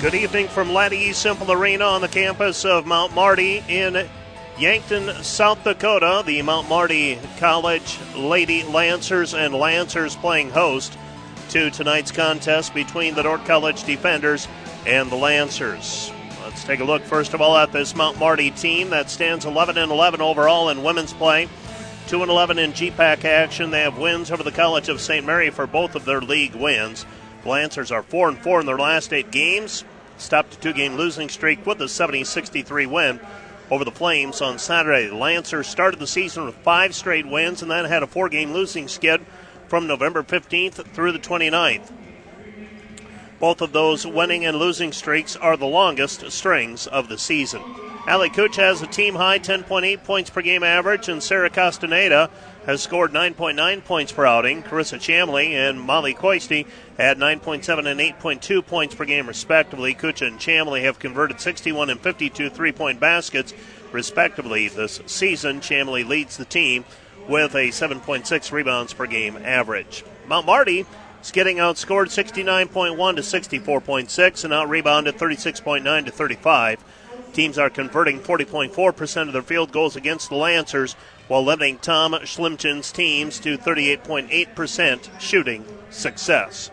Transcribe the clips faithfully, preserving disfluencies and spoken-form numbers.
Good evening from Laddie Simple Arena on the campus of Mount Marty in Yankton, South Dakota. The Mount Marty College Lady Lancers and Lancers playing host to tonight's contest between the Dordt College Defenders and the Lancers. Let's take a look first of all at this Mount Marty team that stands eleven and eleven overall in women's play, two and eleven in G PAC action. They have wins over the College of Saint Mary for both of their league wins. The Lancers are four and four in their last eight games. Stopped a two-game losing streak with a seventy sixty-three win over the Flames on Saturday. The Lancers started the season with five straight wins and then had a four-game losing skid from November fifteenth through the twenty-ninth. Both of those winning and losing streaks are the longest strings of the season. Allie Kuch has a team-high ten point eight points per game average, and Sarah Castaneda has scored nine point nine points per outing. Carissa Chamley and Molly Coisty had nine point seven and eight point two points per game, respectively. Kuch and Chamley have converted sixty-one and fifty-two three-point baskets, respectively, this season. Chamley leads the team with a seven point six rebounds per game average. Mount Marty is getting outscored sixty-nine point one to sixty-four point six and out-rebounded thirty-six point nine to thirty-five. Teams are converting forty point four percent of their field goals against the Lancers, while limiting Tom Schlimchen's teams to thirty-eight point eight percent shooting success.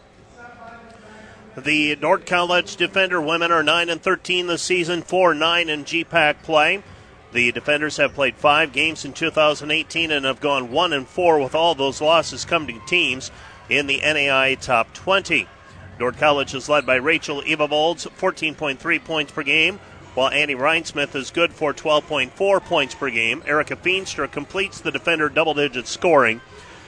The Dordt College Defender women are nine and thirteen this season, four and nine in G PAC play. The Defenders have played five games in two thousand eighteen and have gone one and four, with all those losses coming to teams in the N A I A Top twenty. Dordt College is led by Rachel Evavolds, fourteen point three points per game, while Annie Reinsmith is good for twelve point four points per game. Erica Feenstra completes the Defender double-digit scoring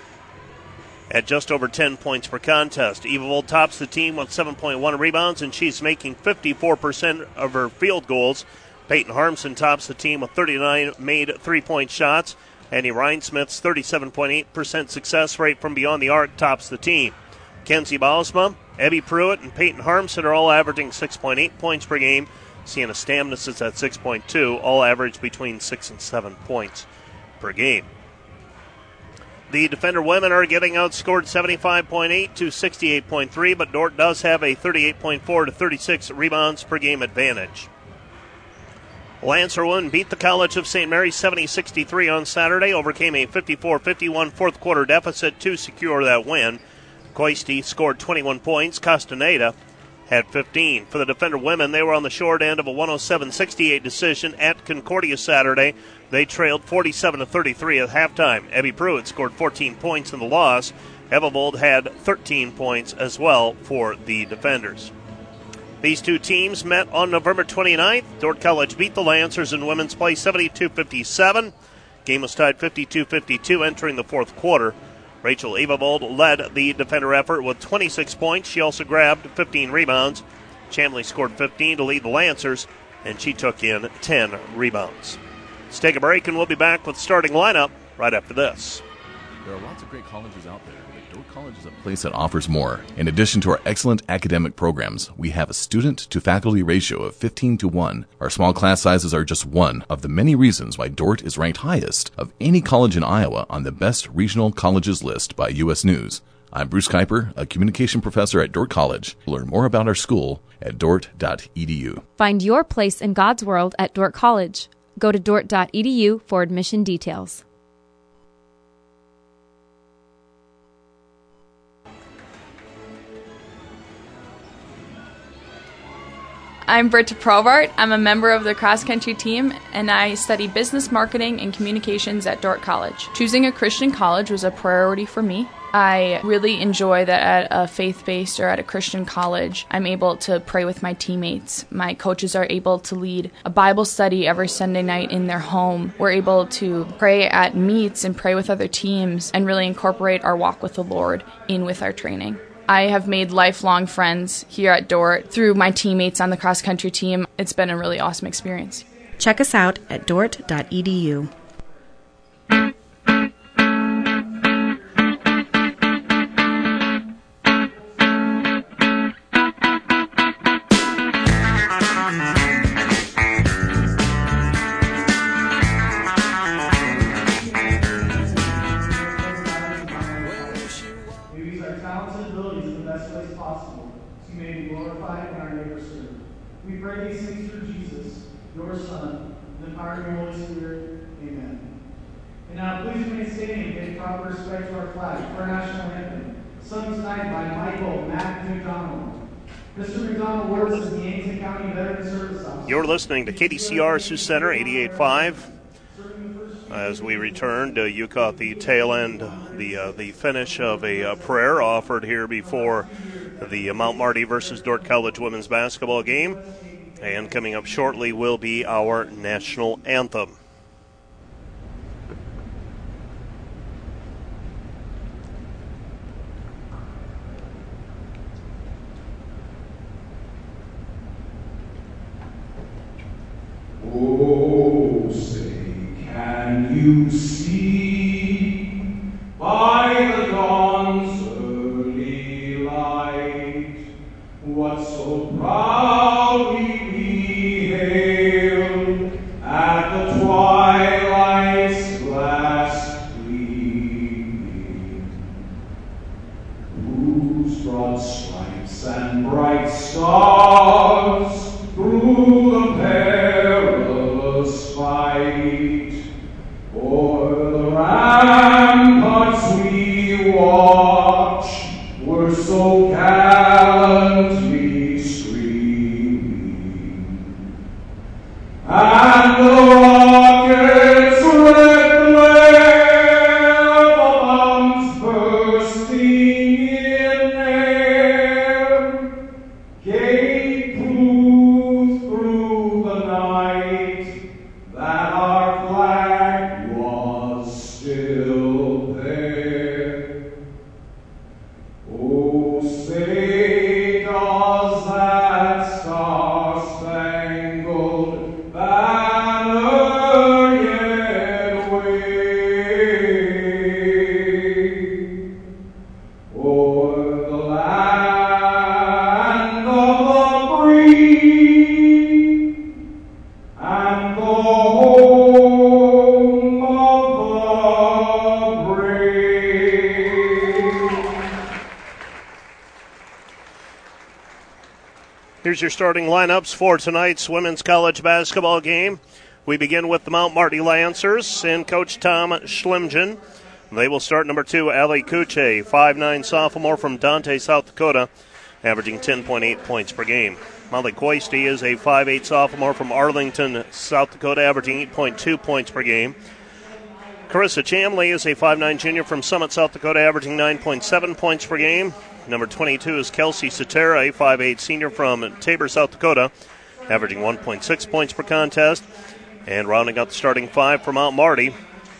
at just over ten points per contest. Evavold tops the team with seven point one rebounds, and she's making fifty-four percent of her field goals. Peyton Harmson tops the team with thirty-nine made three-point shots. Annie Reinsmith's thirty-seven point eight percent success rate from beyond the arc tops the team. Kenzie Bausma, Abby Pruitt, and Peyton Harmson are all averaging six point eight points per game. Sienna Stamnis is at six point two, all average between six and seven points per game. The Defender women are getting outscored seventy-five point eight to sixty-eight point three, but Dordt does have a thirty-eight point four to thirty-six rebounds per game advantage. Lancer women beat the College of Saint Mary seventy sixty-three on Saturday, overcame a fifty-four fifty-one fourth quarter deficit to secure that win. Coisty scored twenty-one points. Castaneda had fifteen. For the Defender women, they were on the short end of a one oh seven sixty-eight decision at Concordia Saturday. They trailed forty-seven to thirty-three at halftime. Abby Pruitt scored fourteen points in the loss. Evavold had thirteen points as well for the Defenders. These two teams met on November twenty-ninth. Dordt College beat the Lancers in women's play seventy-two fifty-seven. Game was tied fifty-two fifty-two entering the fourth quarter. Rachel Evavold led the Defender effort with twenty-six points. She also grabbed fifteen rebounds. Chamley scored fifteen to lead the Lancers, and she took in ten rebounds. Let's take a break, and we'll be back with the starting lineup right after this. There are lots of great colleges out there, but Dordt College is a place that offers more. In addition to our excellent academic programs, we have a student-to-faculty ratio of fifteen to one. Our small class sizes are just one of the many reasons why Dordt is ranked highest of any college in Iowa on the best regional colleges list by U S News. I'm Bruce Kuiper, a communication professor at Dordt College. Learn more about our school at dordt dot e d u. Find your place in God's world at Dordt College. Go to dordt dot e d u for admission details. I'm Britta Provart. I'm a member of the cross-country team, and I study business marketing and communications at Dordt College. Choosing a Christian college was a priority for me. I really enjoy that at a faith-based or at a Christian college, I'm able to pray with my teammates. My coaches are able to lead a Bible study every Sunday night in their home. We're able to pray at meets and pray with other teams and really incorporate our walk with the Lord in with our training. I have made lifelong friends here at Dordt through my teammates on the cross-country team. It's been a really awesome experience. Check us out at dordt dot e d u. you may be glorified in our neighbor's spirit. We pray these things through Jesus, your Son, in the power of your Holy Spirit. Amen. And now please remain standing and give proper respect to our flag for our national anthem, sung tonight by Michael Mack McDonald. Mister McDonald works as the Yankton County Veteran Service Officer. You're listening to K D C R Sioux Center eighty-eight point five. As we returned, uh, you caught the tail end, the uh, the finish of a uh, prayer offered here before the uh, Mount Marty versus Dordt College women's basketball game. And coming up shortly will be our national anthem. Oh, say, can you see by the dawn's early light what so proudly we hailed at the twilight's last gleaming, whose broad stripes and bright stars through the perilous fight o'er the ramparts we watch were so gallantly streaming, and the rocket's red glare, the bombs bursting in air, gave proof through the night that our flag was still there. Oh, say does that star-spangled banner yet wave o'er the land of the free and the home of the brave? Here's your starting lineups for tonight's women's college basketball game. We begin with the Mount Marty Lancers and Coach Tom Schlimgen. They will start number two, Allie Kuche, five nine sophomore from Dante, South Dakota, averaging ten point eight points per game. Molly Coisty is a five eight sophomore from Arlington, South Dakota, averaging eight point two points per game. Carissa Chamley is a five nine junior from Summit, South Dakota, averaging nine point seven points per game. Number twenty-two is Kelsey Cetera, a five eight senior from Tabor, South Dakota, averaging one point six points per contest. And rounding out the starting five for Mount Marty,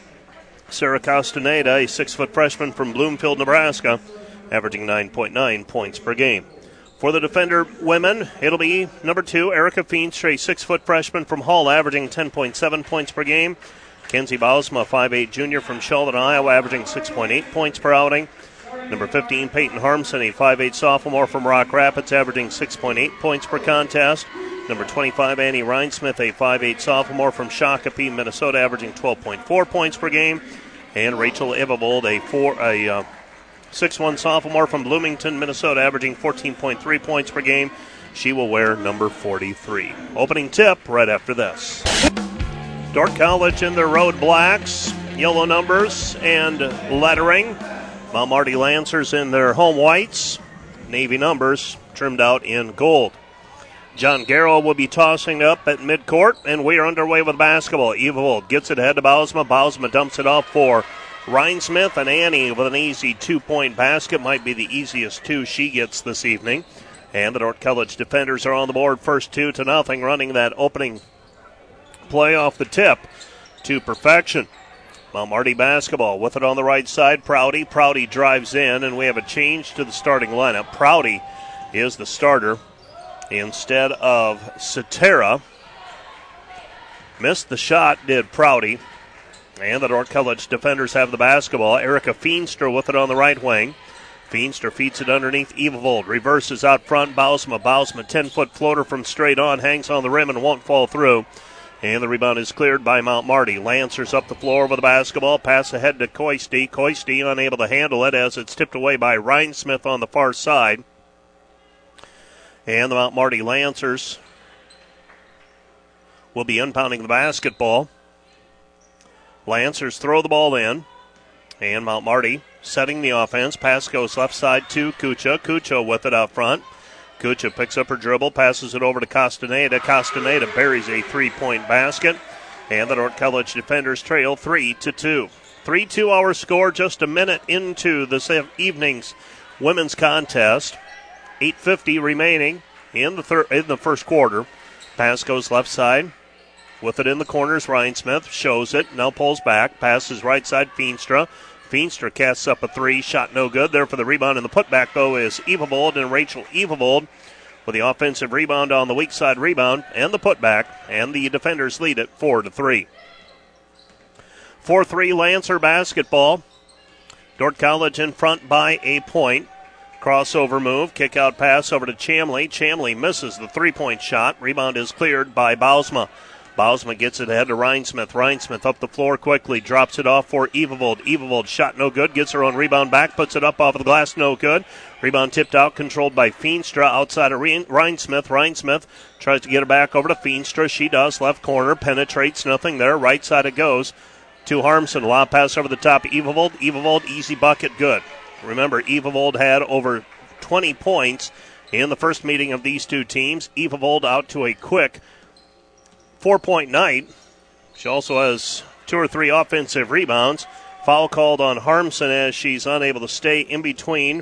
Sarah Castaneda, a six foot freshman from Bloomfield, Nebraska, averaging nine point nine points per game. For the Defender women, it'll be number two, Erica Feenstra, a six foot freshman from Hull, averaging ten point seven points per game. Kenzie Bausma, a five eight junior from Sheldon, Iowa, averaging six point eight points per outing. Number fifteen, Peyton Harmson, a five eight sophomore from Rock Rapids, averaging six point eight points per contest. Number twenty-five, Annie Reinsmith, a five eight sophomore from Shakopee, Minnesota, averaging twelve point four points per game. And Rachel Ivavold, a four, a uh, six one sophomore from Bloomington, Minnesota, averaging fourteen point three points per game. She will wear number forty-three. Opening tip right after this. Dordt College in their road blacks, yellow numbers and lettering. Mount Marty Lancers in their home whites, navy numbers trimmed out in gold. John Garrow will be tossing up at midcourt, and we are underway with basketball. Evavold gets it ahead to Bausma. Bausma dumps it off for Reinsmith, and Annie with an easy two-point basket. Might be the easiest two she gets this evening. And the Dordt College defenders are on the board, first two to nothing, running that opening play off the tip to perfection. Mount Marty basketball with it on the right side. Prouty. Prouty drives in, and we have a change to the starting lineup. Prouty is the starter instead of Cetera. Missed the shot, did Prouty. And the Dordt College defenders have the basketball. Erica Feenstra with it on the right wing. Feenstra feeds it underneath Evavold. Reverses out front. Bausma. Bausma, ten-foot floater from straight on. Hangs on the rim and won't fall through. And the rebound is cleared by Mount Marty. Lancers up the floor with the basketball. Pass ahead to Coisty. Coisty unable to handle it as it's tipped away by Reinsmith on the far side. And the Mount Marty Lancers will be inbounding the basketball. Lancers throw the ball in. And Mount Marty setting the offense. Pass goes left side to Kucha. Kucha with it out front. Kucha picks up her dribble, passes it over to Castaneda. Castaneda buries a three-point basket. And the Dordt College defenders trail three to two. three two our score just a minute into this evening's women's contest. eight fifty remaining in the thir- in the first quarter. Pass goes left side. With it in the corners, Ryan Smith shows it. Now pulls back. Passes right side, Feenstra. Feenstra casts up a three. Shot no good. There for the rebound. And the putback, though, is Evavold and Rachel Evavold with the offensive rebound on the weak side rebound and the putback. And the defenders lead it four to three. four three Lancer basketball. Dordt College in front by a point. Crossover move. Kick out pass over to Chamley. Chamley misses the three-point shot. Rebound is cleared by Bausma. Bausma gets it ahead to Rhinesmith. Rhinesmith up the floor quickly. Drops it off for Evavold. Evavold shot no good. Gets her own rebound back. Puts it up off of the glass. No good. Rebound tipped out. Controlled by Feenstra outside of Rhinesmith. Rhinesmith tries to get it back over to Feenstra. She does. Left corner. Penetrates. Nothing there. Right side it goes to Harmson. Lob pass over the top. Evavold. Evavold. Easy bucket. Good. Remember, Evavold had over twenty points in the first meeting of these two teams. Evavold out to a quick four-point night. She also has two or three offensive rebounds. Foul called on Harmson as she's unable to stay in between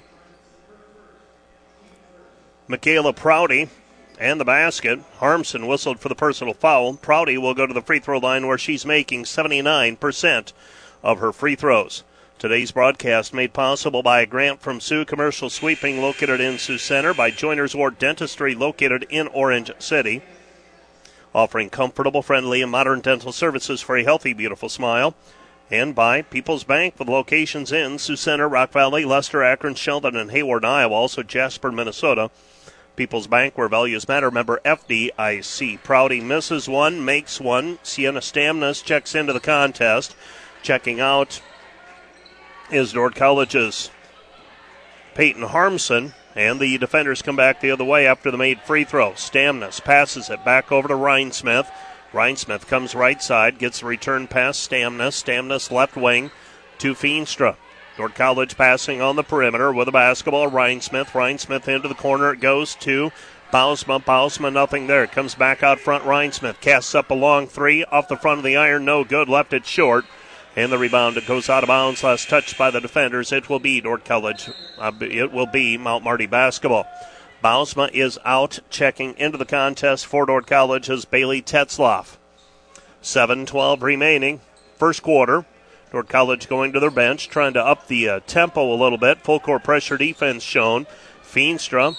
Michaela Prouty and the basket. Harmson whistled for the personal foul. Prouty will go to the free throw line where she's making seventy-nine percent of her free throws. Today's broadcast made possible by a grant from Sioux Commercial Sweeping located in Sioux Center, by Joiners Ward Dentistry located in Orange City, offering comfortable, friendly, and modern dental services for a healthy, beautiful smile, and by People's Bank with locations in Sioux Center, Rock Valley, Lester, Akron, Sheldon, and Hayward, Iowa, also Jasper, Minnesota. People's Bank, where values matter, member F D I C. Prouty misses one, makes one. Sienna Stamnas checks into the contest. Checking out is Dordt College's Peyton Harmson, and the defenders come back the other way after the made free throw. Stamnas passes it back over to Rhinesmith. Rhinesmith comes right side, gets the return pass. Stamnas, Stamnas left wing to Feenstra. Dordt College passing on the perimeter with a basketball. Rhinesmith, Rhinesmith into the corner. It goes to Bausma. Bausma, nothing there. Comes back out front. Rhinesmith casts up a long three off the front of the iron. No good. Left it short. And the rebound goes out of bounds. Last touched by the defenders. It will be Dordt College. Uh, it will be Mount Marty basketball. Bausma is out. Checking into the contest for Dordt College is Bailey Tetzloff. seven twelve remaining. First quarter. Dordt College going to their bench, trying to up the uh, tempo a little bit. Full court pressure defense shown. Feenstra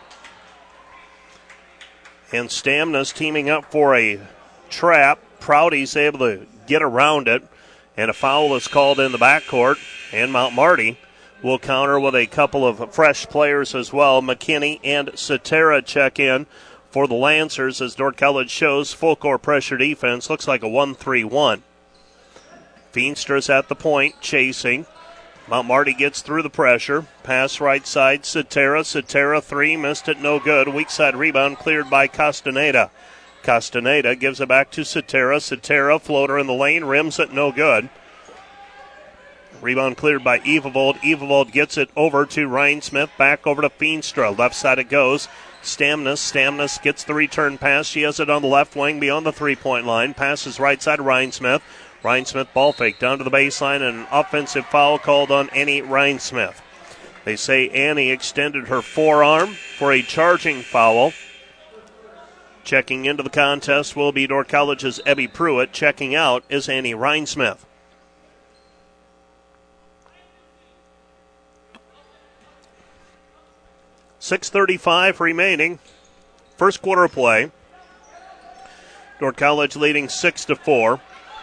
and Stamnas teaming up for a trap. Prouty's able to get around it. And a foul is called in the backcourt, and Mount Marty will counter with a couple of fresh players as well. McKinney and Cetera check in for the Lancers as Dordt College shows full court pressure defense. Looks like a one three one. Feenstra's at the point, chasing. Mount Marty gets through the pressure. Pass right side, Cetera. Cetera three, missed it, no good. Weak side rebound cleared by Castaneda. Castaneda gives it back to Cetera. Cetera, floater in the lane, rims it, no good. Rebound cleared by Evavold. Evavold gets it over to Rhinesmith. Back over to Feenstra. Left side it goes. Stamnas. Stamnas gets the return pass. She has it on the left wing beyond the three-point line. Passes right side to Rhinesmith. Rhinesmith ball fake down to the baseline, and an offensive foul called on Annie Rhinesmith. They say Annie extended her forearm for a charging foul. Checking into the contest will be Dordt College's Ebby Pruitt. Checking out is Annie Rhinesmith. six thirty-five remaining. First quarter play. Dordt College leading six to four.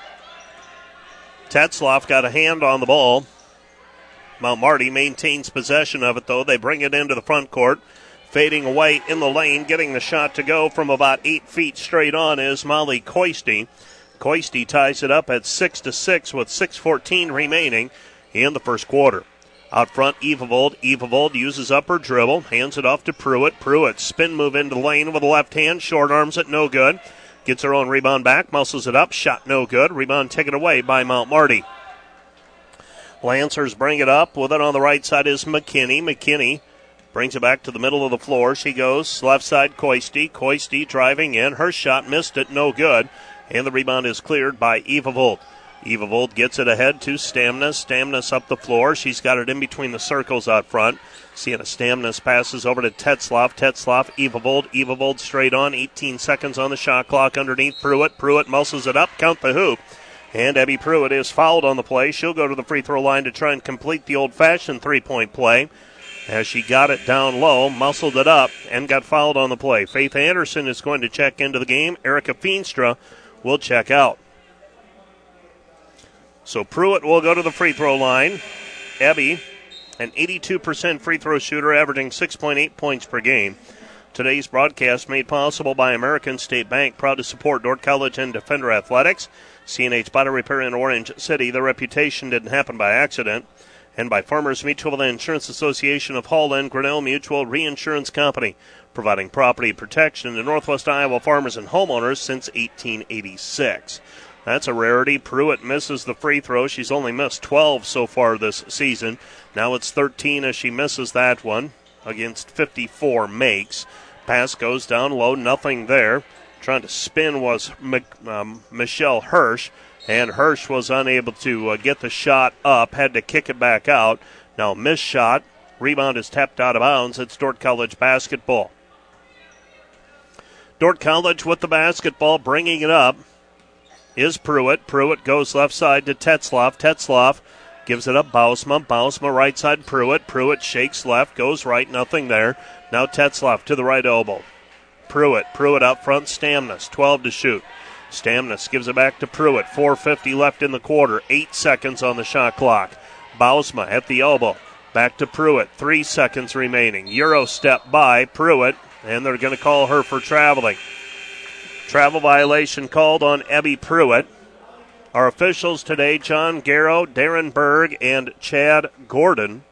Tetzloff got a hand on the ball. Mount Marty maintains possession of it, though. They bring it into the front court. Fading away in the lane, getting the shot to go from about eight feet straight on is Molly Coisty. Coisty ties it up at six to six with six fourteen remaining in the first quarter. Out front, Evavold. Evavold uses up her dribble, hands it off to Pruitt. Pruitt, spin move into the lane with the left hand, short arms it, no good. Gets her own rebound back, muscles it up, shot no good. Rebound taken away by Mount Marty. Lancers bring it up. With it on the right side is McKinney. McKinney brings it back to the middle of the floor. She goes left side, Coisty. Coisty driving in. Her shot missed it, no good. And the rebound is cleared by Evavold. Evavold gets it ahead to Stamnus. Stamnus up the floor. She's got it in between the circles out front. Sienna Stamnus passes over to Tetzloff. Tetzloff, Evavold. Evavold straight on. eighteen seconds on the shot clock underneath Pruitt. Pruitt muscles it up. Count the hoop. And Abby Pruitt is fouled on the play. She'll go to the free throw line to try and complete the old-fashioned three-point play. As she got it down low, muscled it up, and got fouled on the play. Faith Anderson is going to check into the game. Erica Feenstra will check out. So Pruitt will go to the free throw line. Abby, an eighty-two percent free throw shooter, averaging six point eight points per game. Today's broadcast made possible by American State Bank, proud to support Dordt College and Defender Athletics. C and H Body Repair in Orange City. The reputation didn't happen by accident. And by Farmers Mutual Insurance Association of Holland, Grinnell Mutual Reinsurance Company, providing property protection to Northwest Iowa farmers and homeowners since eighteen eighty-six. That's a rarity. Pruitt misses the free throw. She's only missed twelve so far this season. Now it's thirteen as she misses that one against fifty-four makes. Pass goes down low, nothing there. Trying to spin was um, Michelle Hirsch, and Hirsch was unable to uh, get the shot up, had to kick it back out. Now missed shot. Rebound is tapped out of bounds. It's Dordt College basketball. Dordt College with the basketball, bringing it up is Pruitt. Pruitt goes left side to Tetzloff. Tetzloff gives it up Bausma. Bausma right side Pruitt. Pruitt shakes left, goes right, nothing there. Now Tetzloff to the right elbow. Pruitt. Pruitt out front. Stamnus, twelve to shoot. Stamnus gives it back to Pruitt. four fifty left in the quarter. Eight seconds on the shot clock. Bausma at the elbow. Back to Pruitt. Three seconds remaining. Euro step by Pruitt, and they're going to call her for traveling. Travel violation called on Abby Pruitt. Our officials today, John Garrow, Darren Berg, and Chad Gordon.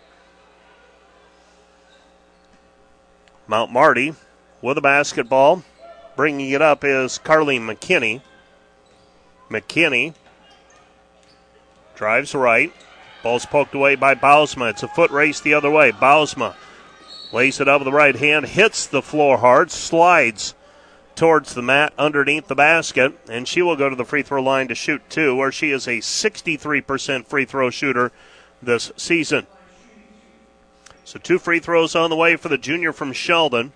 Mount Marty with the basketball. Bringing it up is Carly McKinney. McKinney drives right. Ball's poked away by Bausma. It's a foot race the other way. Bausma lays it up with the right hand, hits the floor hard, slides towards the mat underneath the basket, and she will go to the free throw line to shoot two, where she is a sixty-three percent free throw shooter this season. So two free throws on the way for the junior from Sheldon.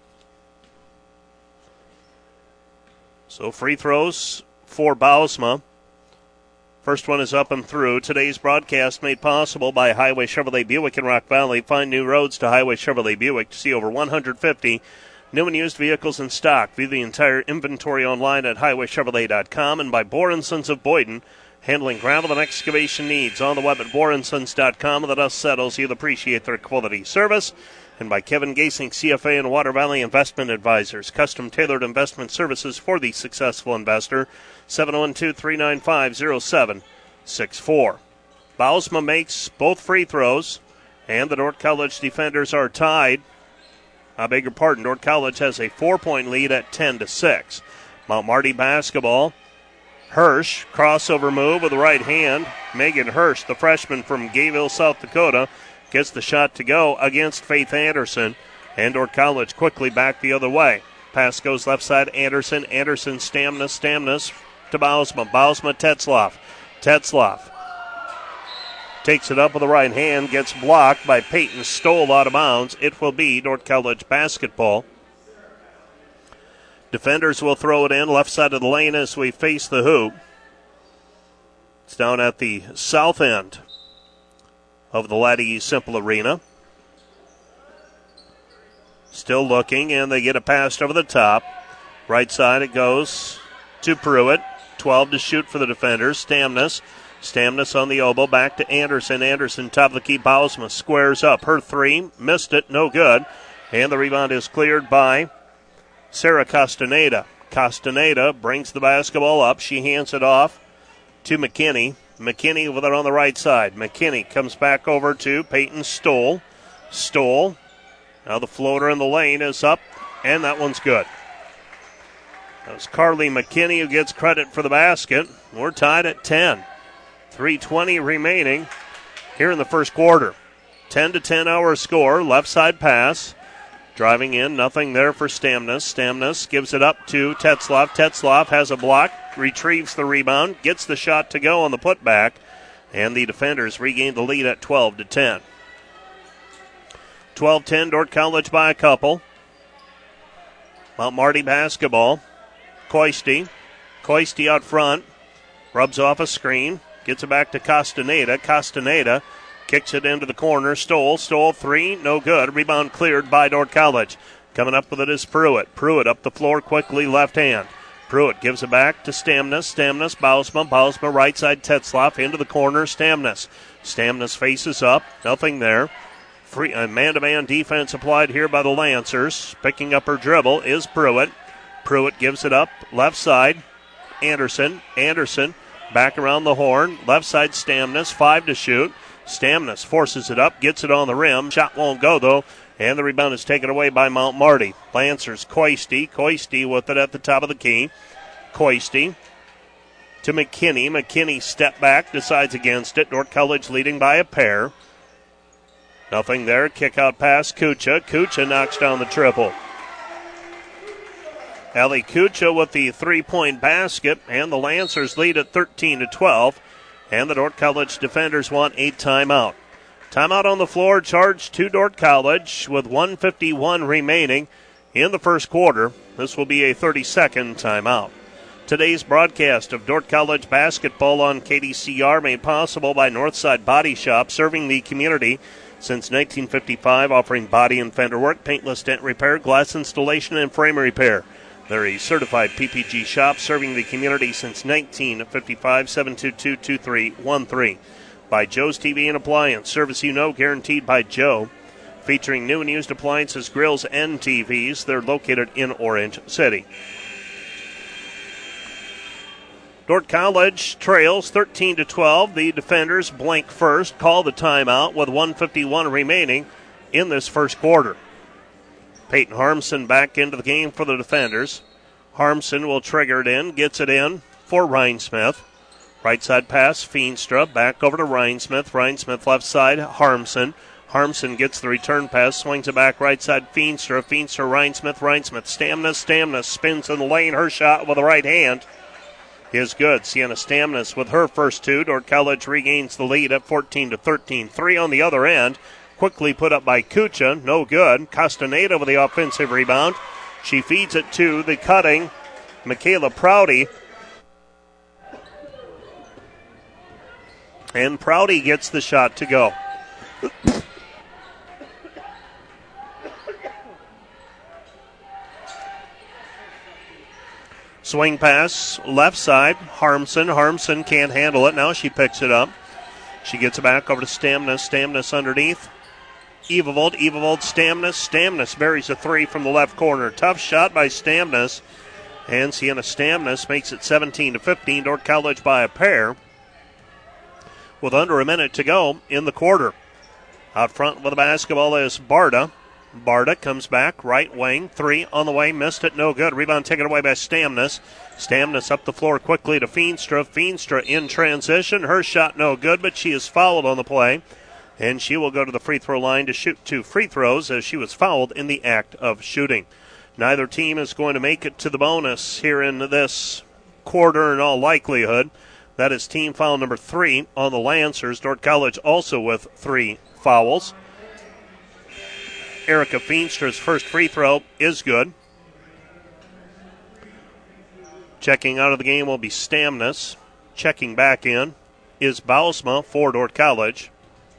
So free throws for Bausma. First one is up and through. Today's broadcast made possible by Highway Chevrolet Buick in Rock Valley. Find new roads to Highway Chevrolet Buick to see over one hundred fifty new and used vehicles in stock. View the entire inventory online at highway chevrolet dot com, and by Bohr and Sons of Boyden, handling gravel and excavation needs on the web at bohr and sons dot com. The dust settles. You'll appreciate their quality service. And by Kevin Gasing, C F A and Water Valley Investment Advisors, custom tailored investment services for the successful investor. seven one two, three nine five, zero seven six four. Bausma makes both free throws, and the Dordt College defenders are tied. I beg your pardon, Dordt College has a four-point lead at ten to six. Mount Marty basketball. Hirsch, crossover move with the right hand. Megan Hirsch, the freshman from Gayville, South Dakota, gets the shot to go against Faith Anderson. And Dordt College quickly back the other way. Pass goes left side, Anderson. Anderson, Stamnus, Stamnus to Bausma. Bausma, Tetzloff. Tetzloff takes it up with the right hand, gets blocked by Peyton Stoll out of bounds. It will be Dordt College basketball. Defenders will throw it in left side of the lane as we face the hoop. It's down at the south end of the Laddie Simple Arena. Still looking, and they get it passed over the top. Right side it goes to Pruitt. twelve to shoot for the defenders. Stamnus. Stamnus on the elbow, back to Anderson. Anderson, top of the key. Bausma squares up. Her three, missed it, no good. And the rebound is cleared by Sarah Castaneda. Castaneda brings the basketball up. She hands it off to McKinney. McKinney with it on the right side. McKinney comes back over to Peyton Stoll. Stoll. Now the floater in the lane is up, and that one's good. That was Carly McKinney who gets credit for the basket. We're tied at ten. three twenty remaining here in the first quarter. ten to ten our score. Left side pass. Driving in, nothing there for Stamnus. Stamnus gives it up to Tetzloff. Tetzloff has a block, retrieves the rebound, gets the shot to go on the putback, and the defenders regain the lead at twelve to ten. twelve ten, Dordt College by a couple. Mount Marty basketball. Coisty. Coisty out front. Rubs off a screen. Gets it back to Castaneda. Castaneda kicks it into the corner. Stoll. Stoll three. No good. Rebound cleared by Dordt College. Coming up with it is Pruitt. Pruitt up the floor quickly, left hand. Pruitt gives it back to Stamnus. Stamnus, Bausma. Bausma right side Tetzloff into the corner. Stamnus. Stamnus faces up. Nothing there. Free uh, man-to-man defense applied here by the Lancers. Picking up her dribble is Pruitt. Pruitt gives it up. Left side. Anderson. Anderson back around the horn. Left side Stamnus. Five to shoot. Stamnus forces it up. Gets it on the rim. Shot won't go though. And the rebound is taken away by Mount Marty. Lancers, Coisty. Coisty with it at the top of the key. Coisty to McKinney. McKinney step back. Decides against it. Dordt College leading by a pair. Nothing there. Kick out pass. Kucha. Kucha knocks down the triple. Ali Kucha with the three-point basket, and the Lancers lead at thirteen to twelve. And the Dordt College defenders want a timeout. Timeout on the floor, charged to Dordt College with one fifty-one remaining in the first quarter. This will be a thirty-second timeout. Today's broadcast of Dordt College basketball on K D C R made possible by Northside Body Shop, serving the community since nineteen fifty-five, offering body and fender work, paintless dent repair, glass installation, and frame repair. They're a certified P P G shop serving the community since nineteen fifty-five. seven two two, two three one three. By Joe's T V and Appliance. Service you know, guaranteed by Joe. Featuring new and used appliances, grills, and T Vs. They're located in Orange City. Dordt College trails thirteen to twelve. The defenders blank first, call the timeout with one fifty-one remaining in this first quarter. Peyton Harmson back into the game for the defenders. Harmson will trigger it in, gets it in for Rhinesmith. Right side pass, Feenstra, back over to Rhinesmith. Rhinesmith left side, Harmson. Harmson gets the return pass, swings it back right side, Feenstra. Feenstra, Rhinesmith, Rhinesmith. Stamnus, Stamnus spins in the lane. Her shot with the right hand is good. Sienna Stamnus with her first two. Dordt College regains the lead at fourteen to thirteen. Three on the other end. Quickly put up by Kucha. No good. Castaneda with the offensive rebound. She feeds it to the cutting Michaela Prouty. And Prouty gets the shot to go. Swing pass, left side, Harmson. Harmson can't handle it. Now she picks it up. She gets it back over to Stamnus. Stamnus underneath. Evavold, Evavold, Stamnus. Stamnus buries a three from the left corner. Tough shot by Stamnus. And Sienna Stamnus makes it seventeen to fifteen. Dordt College by a pair with under a minute to go in the quarter. Out front with the basketball is Barta. Barta comes back, right wing, three on the way, missed it, no good. Rebound taken away by Stamnus. Stamnus up the floor quickly to Feenstra. Feenstra in transition. Her shot no good, but she is fouled on the play. And she will go to the free throw line to shoot two free throws as she was fouled in the act of shooting. Neither team is going to make it to the bonus here in this quarter in all likelihood. That is team foul number three on the Lancers. Dordt College also with three fouls. Erica Feenstra's first free throw is good. Checking out of the game will be Stamnus. Checking back in is Bausma for Dordt College.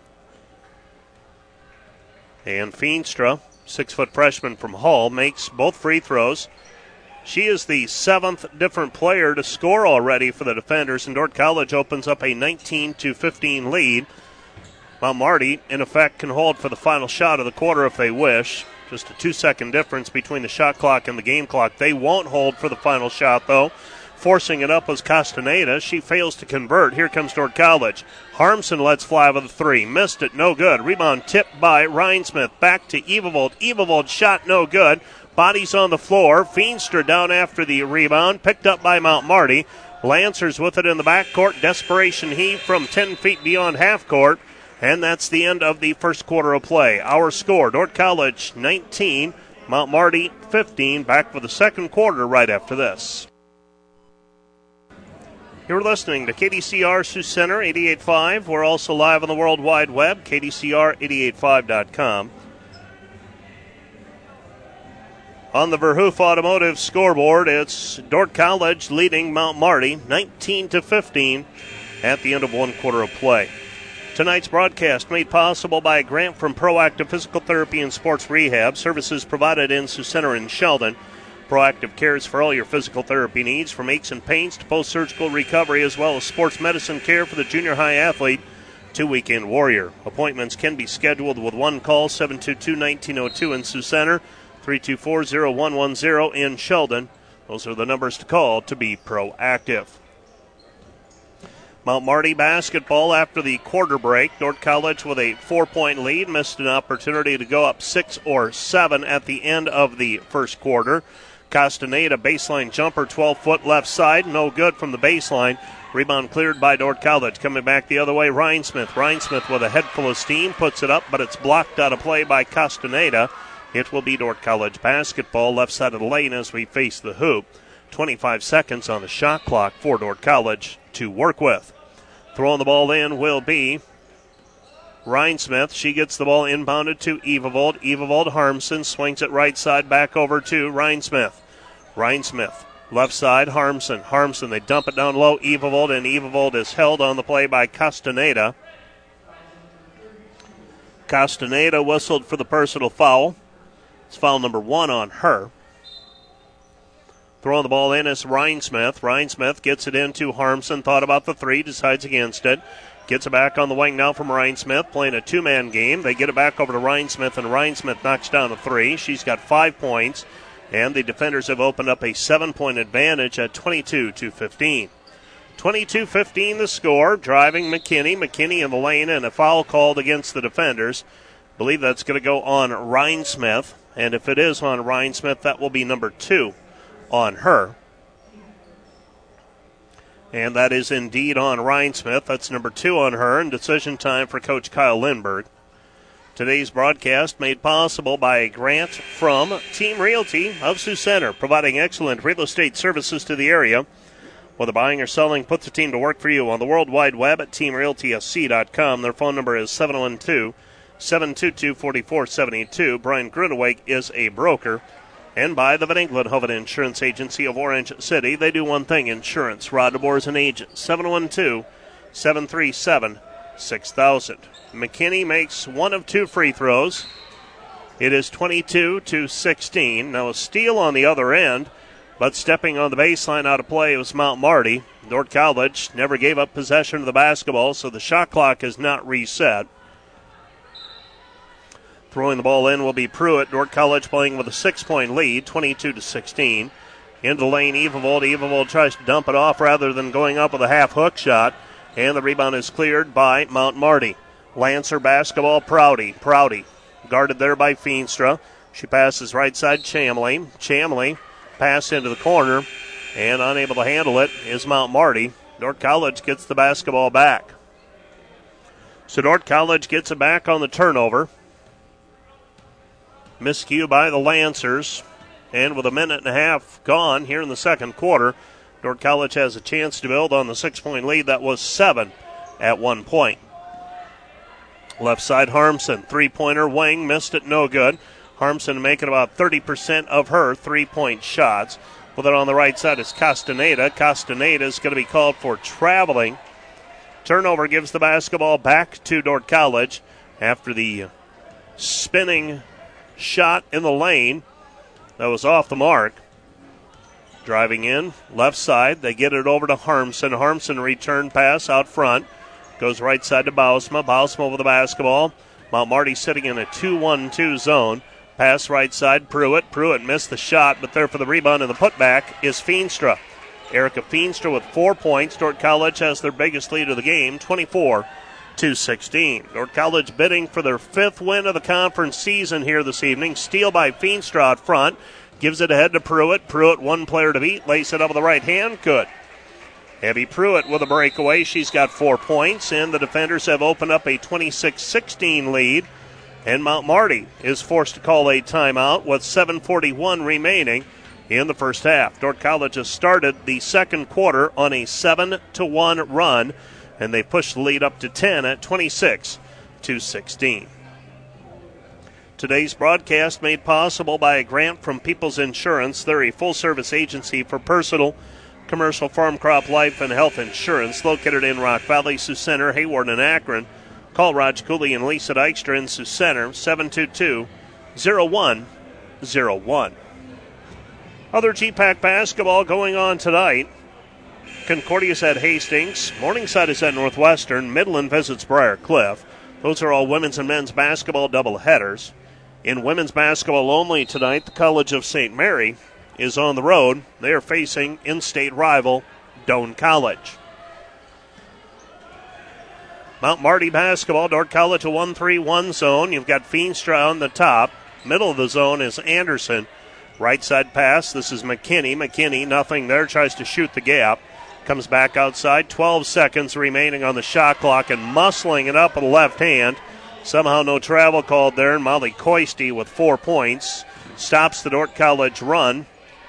And Feenstra, six-foot freshman from Hull, makes both free throws. She is the seventh different player to score already for the defenders, and Dordt College opens up a nineteen to fifteen lead. Mount Marty, in effect, can hold for the final shot of the quarter if they wish. Just a two-second difference between the shot clock and the game clock. They won't hold for the final shot, though. Forcing it up was Castaneda. She fails to convert. Here comes Dordt College. Harmson lets fly with a three. Missed it, no good. Rebound tipped by Rhinesmith. Back to Evavold. Evavold shot no good. Bodies on the floor. Feenstra down after the rebound. Picked up by Mount Marty. Lancers with it in the backcourt. Desperation heave from ten feet beyond half court. And that's the end of the first quarter of play. Our score, Dordt College nineteen, Mount Marty fifteen. Back for the second quarter right after this. You're listening to K D C R Sioux Center eighty-eight point five. We're also live on the World Wide Web, K D C R eighty-eight five dot com. On the Verhoof Automotive scoreboard, it's Dordt College leading Mount Marty nineteen to fifteen at the end of one quarter of play. Tonight's broadcast made possible by a grant from Proactive Physical Therapy and Sports Rehab, services provided in Sioux Center and Sheldon. Proactive cares for all your physical therapy needs, from aches and pains to post-surgical recovery, as well as sports medicine care for the junior high athlete to weekend warrior. Appointments can be scheduled with one call, seven two two, one nine zero two in Sioux Center, three two four, zero one one zero in Sheldon. Those are the numbers to call to be proactive. Mount Marty basketball after the quarter break. Dordt College with a four-point lead. Missed an opportunity to go up six or seven at the end of the first quarter. Castaneda baseline jumper, twelve-foot left side. No good from the baseline. Rebound cleared by Dordt College. Coming back the other way, Rhinesmith. Rhinesmith with a head full of steam. Puts it up, but it's blocked out of play by Castaneda. It will be Dordt College basketball left side of the lane as we face the hoop. twenty-five seconds on the shot clock for Dordt College to work with. Throwing the ball in will be Rhinesmith. She gets the ball inbounded to Evavold. Evavold Harmson swings it right side back over to Rhinesmith. Rhinesmith, left side, Harmson. Harmson, they dump it down low, Evavold, and Evavold is held on the play by Castaneda. Castaneda whistled for the personal foul. It's foul number one on her. Throwing the ball in is Rhinesmith. Rhinesmith gets it into Harmson. Thought about the three, decides against it. Gets it back on the wing now from Rhinesmith, playing a two-man game. They get it back over to Rhinesmith, and Rhinesmith knocks down a three. She's got five points, and the defenders have opened up a seven-point advantage at twenty-two to fifteen. twenty-two fifteen the score. Driving McKinney. McKinney in the lane, and a foul called against the defenders. I believe that's going to go on Rhinesmith, and if it is on Rhinesmith, that will be number two on her. And that is indeed on Rhinesmith. That's number two on her, and decision time for Coach Kyle Lindberg. Today's broadcast made possible by a grant from Team Realty of Sioux Center, providing excellent real estate services to the area. Whether buying or selling, put the team to work for you on the World Wide Web at team realty s c dot com. Their phone number is seven one two, seven two two, four four seven two. Brian Gruneweg is a broker. And by the Van Engelen Hoven Insurance Agency of Orange City. They do one thing, insurance. Rod DeBoer is an agent. seven one two, seven three seven, six thousand. McKinney makes one of two free throws. It is twenty-two to sixteen. Now a steal on the other end, but stepping on the baseline out of play was Mount Marty. Dordt College never gave up possession of the basketball, so the shot clock is not reset. Throwing the ball in will be Pruitt. Dordt College playing with a six-point lead, twenty-two to sixteen. Into the lane, Evavold. Evavold tries to dump it off rather than going up with a half-hook shot. And the rebound is cleared by Mount Marty. Lancer basketball, Prouty. Prouty guarded there by Feenstra. She passes right side, Chamley. Chamley pass into the corner, and unable to handle it is Mount Marty. Dordt College gets the basketball back. So Dordt College gets it back on the turnover. Miscue by the Lancers. And with a minute and a half gone here in the second quarter, Dordt College has a chance to build on the six-point lead that was seven at one point. Left side, Harmson. Three-pointer, wing, missed it, no good. Harmson making about thirty percent of her three-point shots. With it on the right side is Castaneda. Castaneda is going to be called for traveling. Turnover gives the basketball back to Dordt College after the spinning shot in the lane that was off the mark. Driving in, left side, they get it over to Harmson. Harmson return pass out front. Goes right side to Bausma. Bausma with the basketball. Mount Marty sitting in a two one two zone. Pass right side, Pruitt. Pruitt missed the shot, but there for the rebound and the putback is Feenstra. Erica Feenstra with four points. Dordt College has their biggest lead of the game, twenty-four to sixteen. Dordt College bidding for their fifth win of the conference season here this evening. Steal by Feenstra out front. Gives it ahead to Pruitt. Pruitt, one player to beat. Lace it up with the right hand. Good. Abby Pruitt with a breakaway. She's got four points, and the defenders have opened up a twenty-six sixteen lead. And Mount Marty is forced to call a timeout with seven forty-one remaining in the first half. Dordt College has started the second quarter on a seven to one run, and they pushed the lead up to ten at twenty-six to sixteen. Today's broadcast made possible by a grant from People's Insurance. They're a full-service agency for personal, commercial, farm, crop, life, and health insurance located in Rock Valley, Sioux Center, Hayward, and Akron. Call Raj Cooley and Lisa Dykstra in Sioux Center, seven two two, zero one zero one. Other G PAC basketball going on tonight. Concordia's at Hastings. Morningside is at Northwestern. Midland visits Briar Cliff. Those are all women's and men's basketball doubleheaders. In women's basketball only tonight, the College of Saint Mary is on the road. They are facing in-state rival Doane College. Mount Marty basketball, Dordt College a one three one zone. You've got Feenstra on the top. Middle of the zone is Anderson. Right side pass, this is McKinney. McKinney, nothing there, tries to shoot the gap. Comes back outside, twelve seconds remaining on the shot clock, and muscling it up with the left hand. Somehow no travel called there, and Molly Coisty with four points stops the Dordt College run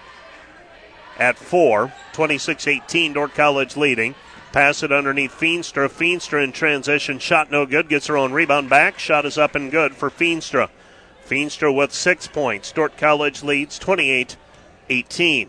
at four. twenty-six eighteen, Dordt College leading. Pass it underneath Feenstra. Feenstra in transition, shot no good, gets her own rebound back. Shot is up and good for Feenstra. Feenstra with six points. Dordt College leads twenty-eight eighteen.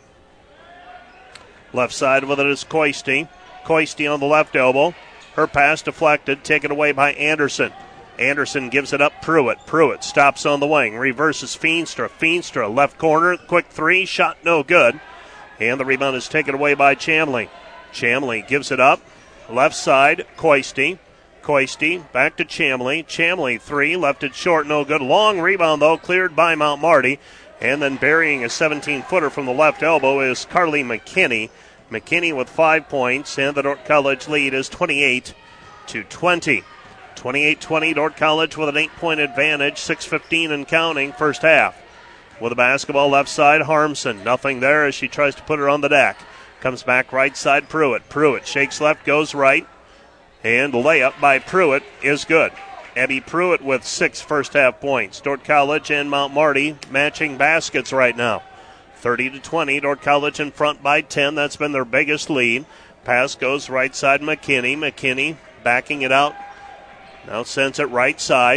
Left side with it is Coisty. Coisty on the left elbow. Her pass deflected, taken away by Anderson. Anderson gives it up Pruitt. Pruitt stops on the wing, reverses Feenstra. Feenstra, left corner, quick three, shot no good. And the rebound is taken away by Chamley. Chamley gives it up. Left side, Coisty. Coisty back to Chamley. Chamley three, left it short, no good. Long rebound, though, cleared by Mount Marty. And then burying a seventeen-footer from the left elbow is Carly McKinney. McKinney with five points, and the Dordt College lead is twenty-eight to twenty. twenty-eight twenty, Dordt College with an eight-point advantage, six fifteen and counting, first half. With the basketball left side, Harmson. Nothing there as she tries to put her on the deck. Comes back right side, Pruitt. Pruitt shakes left, goes right. And the layup by Pruitt is good. Abby Pruitt with six first-half points. Dordt College and Mount Marty matching baskets right now. thirty to twenty, Dordt College in front by ten. That's been their biggest lead. Pass goes right side, McKinney. McKinney backing it out. Now sends it right side.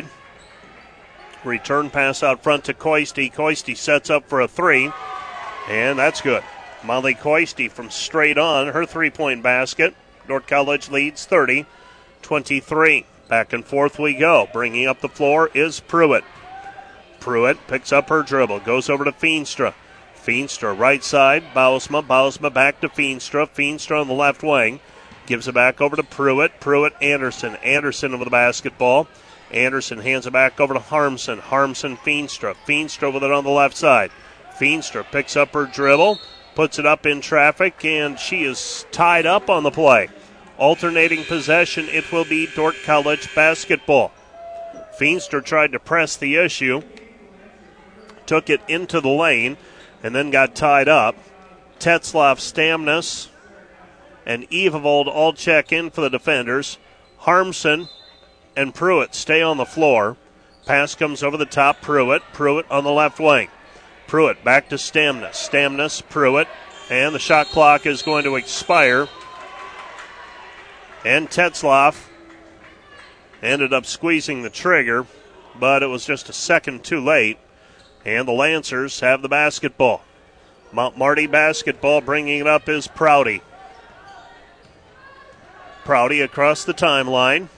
Return pass out front to Coisty. Coisty sets up for a three, and that's good. Molly Coisty from straight on, her three-point basket. Dordt College leads thirty twenty-three. Back and forth we go. Bringing up the floor is Pruitt. Pruitt picks up her dribble, goes over to Feenstra. Feenstra right side, Bausma. Bausma back to Feenstra. Feenstra on the left wing. Gives it back over to Pruitt. Pruitt, Anderson. Anderson over the basketball. Anderson hands it back over to Harmson. Harmson, Feenstra. Feenstra with it on the left side. Feenstra picks up her dribble, puts it up in traffic, and she is tied up on the play. Alternating possession, it will be Dordt College basketball. Feenstra tried to press the issue, took it into the lane, and then got tied up. Tetzlaff, Stamnus, and Evevold all check in for the defenders. Harmson and Pruitt stay on the floor. Pass comes over the top, Pruitt. Pruitt on the left wing. Pruitt back to Stamnus. Stamnus, Pruitt, and the shot clock is going to expire. And Tetzlaff ended up squeezing the trigger, but it was just a second too late. And the Lancers have the basketball. Mount Marty basketball, bringing it up is Prouty. Prouty across the timeline.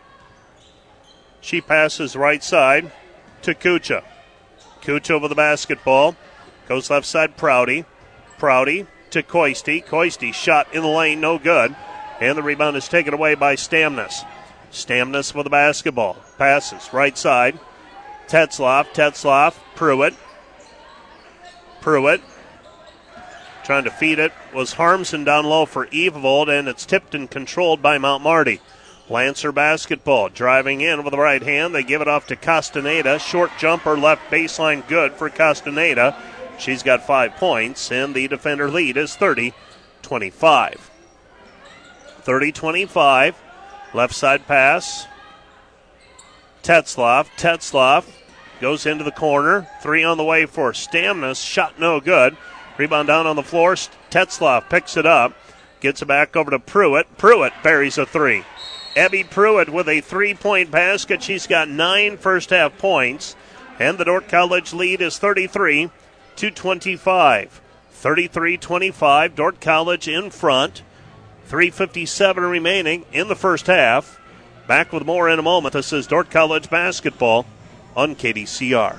She passes right side to Kucha. Kucha over the basketball. Goes left side, Prouty. Prouty to Coisty. Coisty shot in the lane, no good. And the rebound is taken away by Stamnus. Stamnus with the basketball. Passes right side. Tetzlaff. Tetzlaff. Pruitt. Pruitt Trying to feed it was Harmson down low for Evovold, and it's tipped and controlled by Mount Marty. Lancer basketball, driving in with the right hand. They give it off to Castaneda. Short jumper, left baseline, good for Castaneda. She's got five points, and the defender lead is thirty twenty-five. thirty twenty-five, left side pass. Tetzloff, Tetzloff goes into the corner. Three on the way for Stamnus. Shot no good. Rebound down on the floor. Tetzloff picks it up. Gets it back over to Pruitt. Pruitt buries a three. Abby Pruitt with a three-point basket. She's got nine first-half points. And the Dordt College lead is thirty-three to twenty-five. thirty-three twenty-five. Dordt College in front. three fifty-seven remaining in the first half. Back with more in a moment. This is Dordt College basketball on K D C R.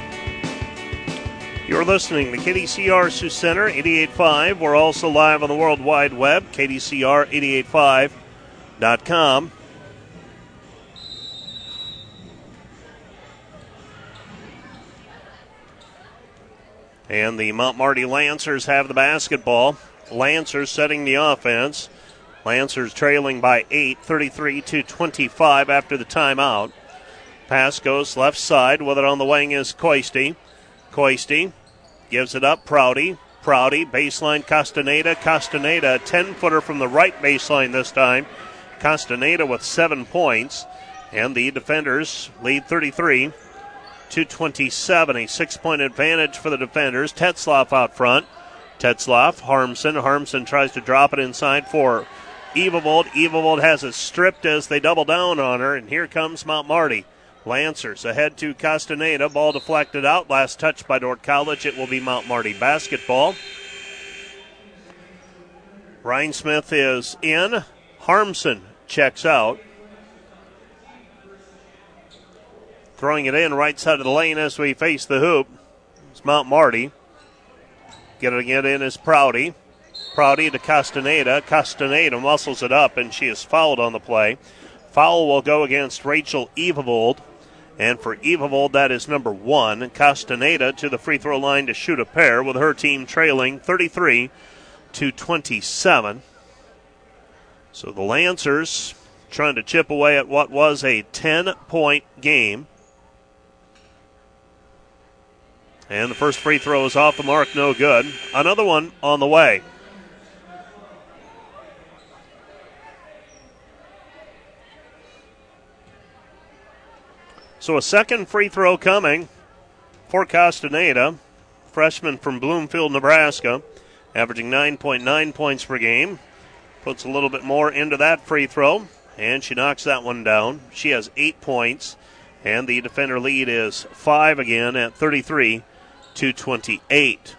You're listening to K D C R Sioux Center eighty-eight point five. We're also live on the World Wide Web, K D C R eighty-eight point five dot com. And the Mount Marty Lancers have the basketball. Lancers setting the offense. Lancers trailing by eight, thirty-three to twenty-five after the timeout. Pass goes left side. With it on the wing is Coisty. Coisty gives it up. Prouty. Prouty, baseline Castaneda. Castaneda, a ten-footer from the right baseline this time. Castaneda with seven points. And the defenders lead thirty-three to twenty-seven. A six-point advantage for the defenders. Tetzloff out front. Tetzloff, Harmson. Harmson tries to drop it inside for Evovold. Evovold has it stripped as they double down on her. And here comes Mount Marty. Lancers ahead to Castaneda. Ball deflected out. Last touch by Dordt College. It will be Mount Marty basketball. Rhinesmith is in. Harmson checks out. Throwing it in right side of the lane as we face the hoop. It's Mount Marty. Getting it in is Prouty. Prouty to Castaneda. Castaneda muscles it up, and she is fouled on the play. Foul will go against Rachel Evovold. And for Evovold, that is number one. Castaneda to the free throw line to shoot a pair, with her team trailing thirty-three to twenty-seven. So the Lancers trying to chip away at what was a ten-point game. And the first free throw is off the mark, no good. Another one on the way. So a second free throw coming for Castaneda, freshman from Bloomfield, Nebraska, averaging nine point nine points per game. Puts a little bit more into that free throw, and she knocks that one down. She has eight points, and the defender lead is five again at thirty-three to twenty-eight.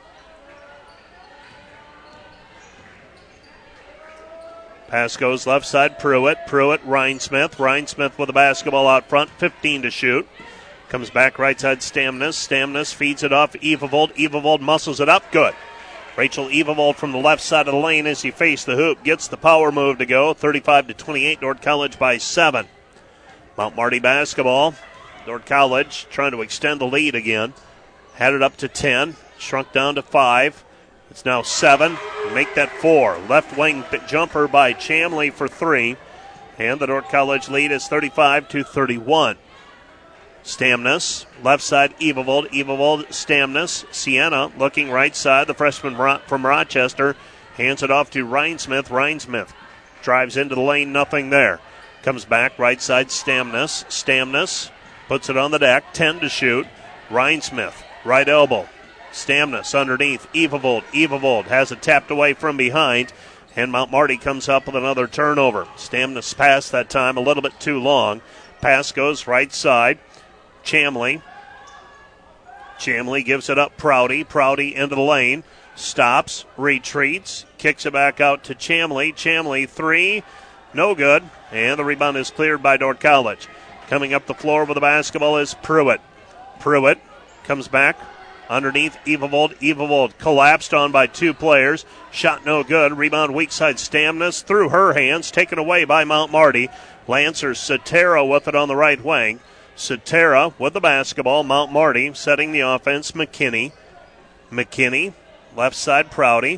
Pass goes left side, Pruitt. Pruitt, Rhinesmith. Rhinesmith with the basketball out front, fifteen to shoot. Comes back right side, Stamnus. Stamnus feeds it off Evovold. Evovold muscles it up, good. Rachel Evovold from the left side of the lane as he faced the hoop. Gets the power move to go. thirty-five to twenty-eight, Dordt College by seven. Mount Marty basketball. Dordt College trying to extend the lead again. Had it up to ten. Shrunk down to five. It's now seven. Make that four. Left wing jumper by Chamley for three. And the Dordt College lead is thirty-five to thirty-one. Stamnus, left side, Evovold. Evovold, Stamnus. Sienna looking right side. The freshman from Rochester hands it off to Rhinesmith. Rhinesmith drives into the lane, nothing there. Comes back right side, Stamnus. Stamnus puts it on the deck, ten to shoot. Rhinesmith, right elbow. Stamnus underneath, Evovold. Evovold has it tapped away from behind, and Mount Marty comes up with another turnover. Stamnus pass that time a little bit too long. Pass goes right side. Chamley. Chamley gives it up. Prouty. Prouty into the lane. Stops. Retreats. Kicks it back out to Chamley. Chamley three. No good. And the rebound is cleared by Dordt College. Coming up the floor with the basketball is Pruitt. Pruitt comes back underneath Evovold. Evovold collapsed on by two players. Shot no good. Rebound weak side Stamnus through her hands. Taken away by Mount Marty. Lancers Sotero with it on the right wing. Sotera with the basketball. Mount Marty setting the offense. McKinney. McKinney. Left side Prouty.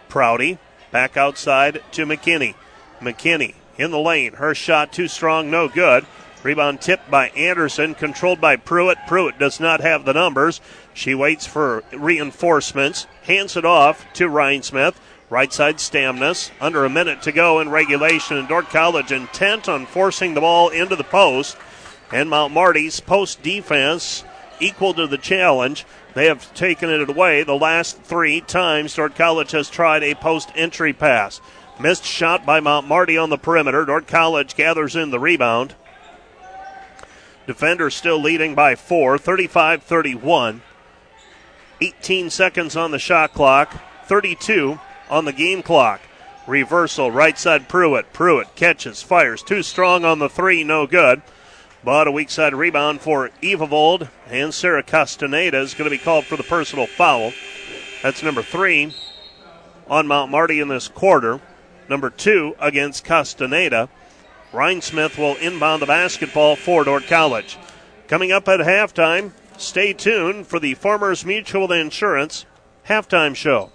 Prouty back outside to McKinney. McKinney in the lane. Her shot too strong, no good. Rebound tipped by Anderson, controlled by Pruitt. Pruitt does not have the numbers. She waits for reinforcements, hands it off to Rhinesmith. Right side Stamnus. Under a minute to go in regulation, and Dordt College intent on forcing the ball into the post. And Mount Marty's post defense equal to the challenge. They have taken it away the last three times Dordt College has tried a post entry pass. Missed shot by Mount Marty on the perimeter. Dordt College gathers in the rebound. Defenders still leading by four, thirty-five thirty-one. eighteen seconds on the shot clock, thirty-two on the game clock. Reversal, right side Pruitt. Pruitt catches, fires, too strong on the three, no good. But a weak side rebound for Evavold, and Sarah Castaneda is going to be called for the personal foul. That's number three on Mount Marty in this quarter. Number two against Castaneda. Rhinesmith will inbound the basketball for Dordt College. Coming up at halftime, stay tuned for the Farmers Mutual Insurance halftime show.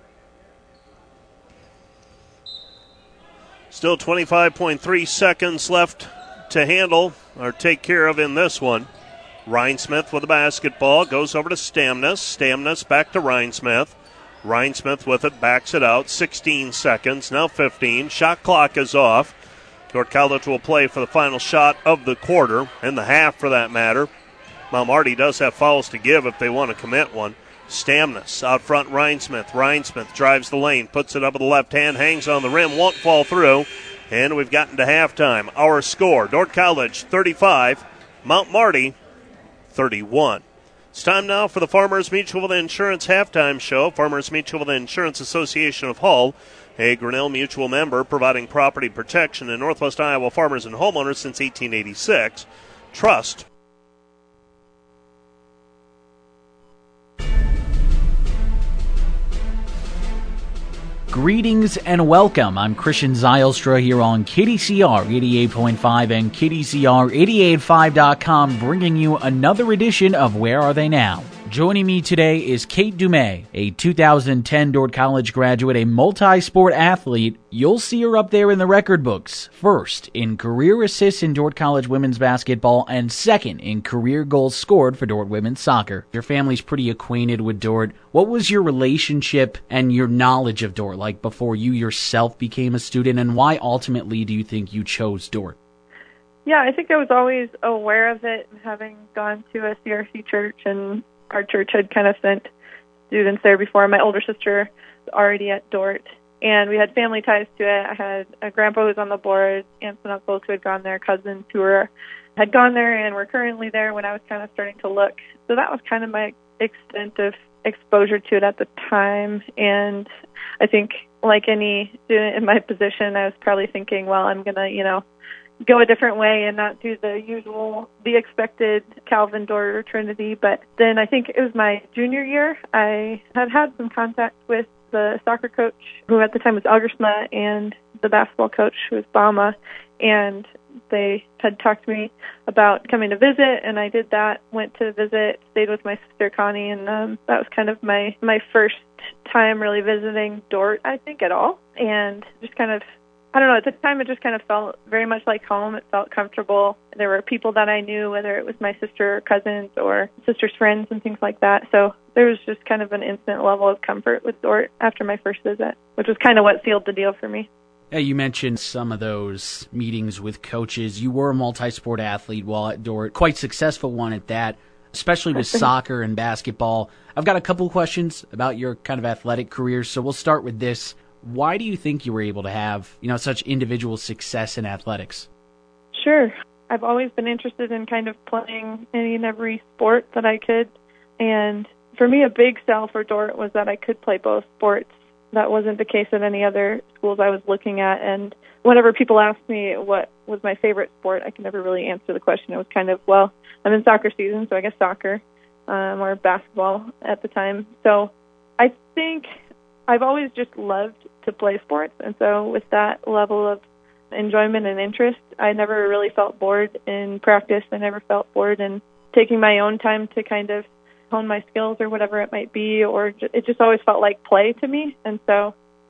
Still twenty-five point three seconds left to handle or take care of in this one. Rhinesmith with the basketball, goes over to Stamnus. Stamnus back to Rhinesmith. Rhinesmith with it, backs it out. sixteen seconds, now fifteen. Shot clock is off. Dordt College will play for the final shot of the quarter, and the half for that matter. Mount Marty does have fouls to give if they want to commit one. Stamnus out front, Rhinesmith. Rhinesmith drives the lane, puts it up with the left hand, hangs on the rim, won't fall through. And we've gotten to halftime. Our score, Dordt College thirty-five, Mount Marty thirty-one. It's time now for the Farmers Mutual Insurance halftime show. Farmers Mutual Insurance Association of Hull, a Grinnell Mutual member providing property protection in Northwest Iowa farmers and homeowners since eighteen eighty-six. Trust. Greetings and welcome. I'm Christian Zylstra here on K D C R eighty-eight point five and K D C R eighty-eight five dot com, bringing you another edition of Where Are They Now? Joining me today is Kate Dumais, a two thousand ten Dordt College graduate, a multi-sport athlete. You'll see her up there in the record books. First in career assists in Dordt College women's basketball, and second in career goals scored for Dordt women's soccer. Your family's pretty acquainted with Dordt. What was your relationship and your knowledge of Dordt like before you yourself became a student, and why ultimately do you think you chose Dordt? Yeah, I think I was always aware of it, having gone to a C R C church, and our church had kind of sent students there before. My older sister was already at Dordt, and we had family ties to it. I had a grandpa who was on the board, aunts and uncles who had gone there, cousins who were had gone there and were currently there when I was kind of starting to look. So that was kind of my extent of exposure to it at the time. And I think, like any student in my position, I was probably thinking, well, I'm going to, you know, go a different way and not do the usual, the expected Calvin, Dordt, or Trinity. But then I think it was my junior year, I had had some contact with the soccer coach, who at the time was Algersma, and the basketball coach, who was Bama, and they had talked to me about coming to visit, and I did that, went to visit, stayed with my sister Connie, and um, that was kind of my, my first time really visiting Dordt, I think, at all. And just kind of, I don't know, at the time it just kind of felt very much like home. It felt comfortable. There were people that I knew, whether it was my sister or cousins or sister's friends and things like that. So there was just kind of an instant level of comfort with Dordt after my first visit, which was kind of what sealed the deal for me. Yeah, you mentioned some of those meetings with coaches. You were a multi-sport athlete while at Dordt, quite successful one at that, especially with soccer and basketball. I've got a couple of questions about your kind of athletic career, so we'll start with this. Why do you think you were able to have, you know, such individual success in athletics? Sure. I've always been interested in kind of playing any and every sport that I could. And for me, a big sell for Dordt was that I could play both sports. That wasn't the case at any other schools I was looking at. And whenever people asked me what was my favorite sport, I could never really answer the question. It was kind of, well, I'm in soccer season, so I guess soccer, um, or basketball at the time. So I think I've always just loved to play sports. And so with that level of enjoyment and interest, I never really felt bored in practice. I never felt bored in taking my own time to kind of hone my skills or whatever it might be, or it just always felt like play to me. And so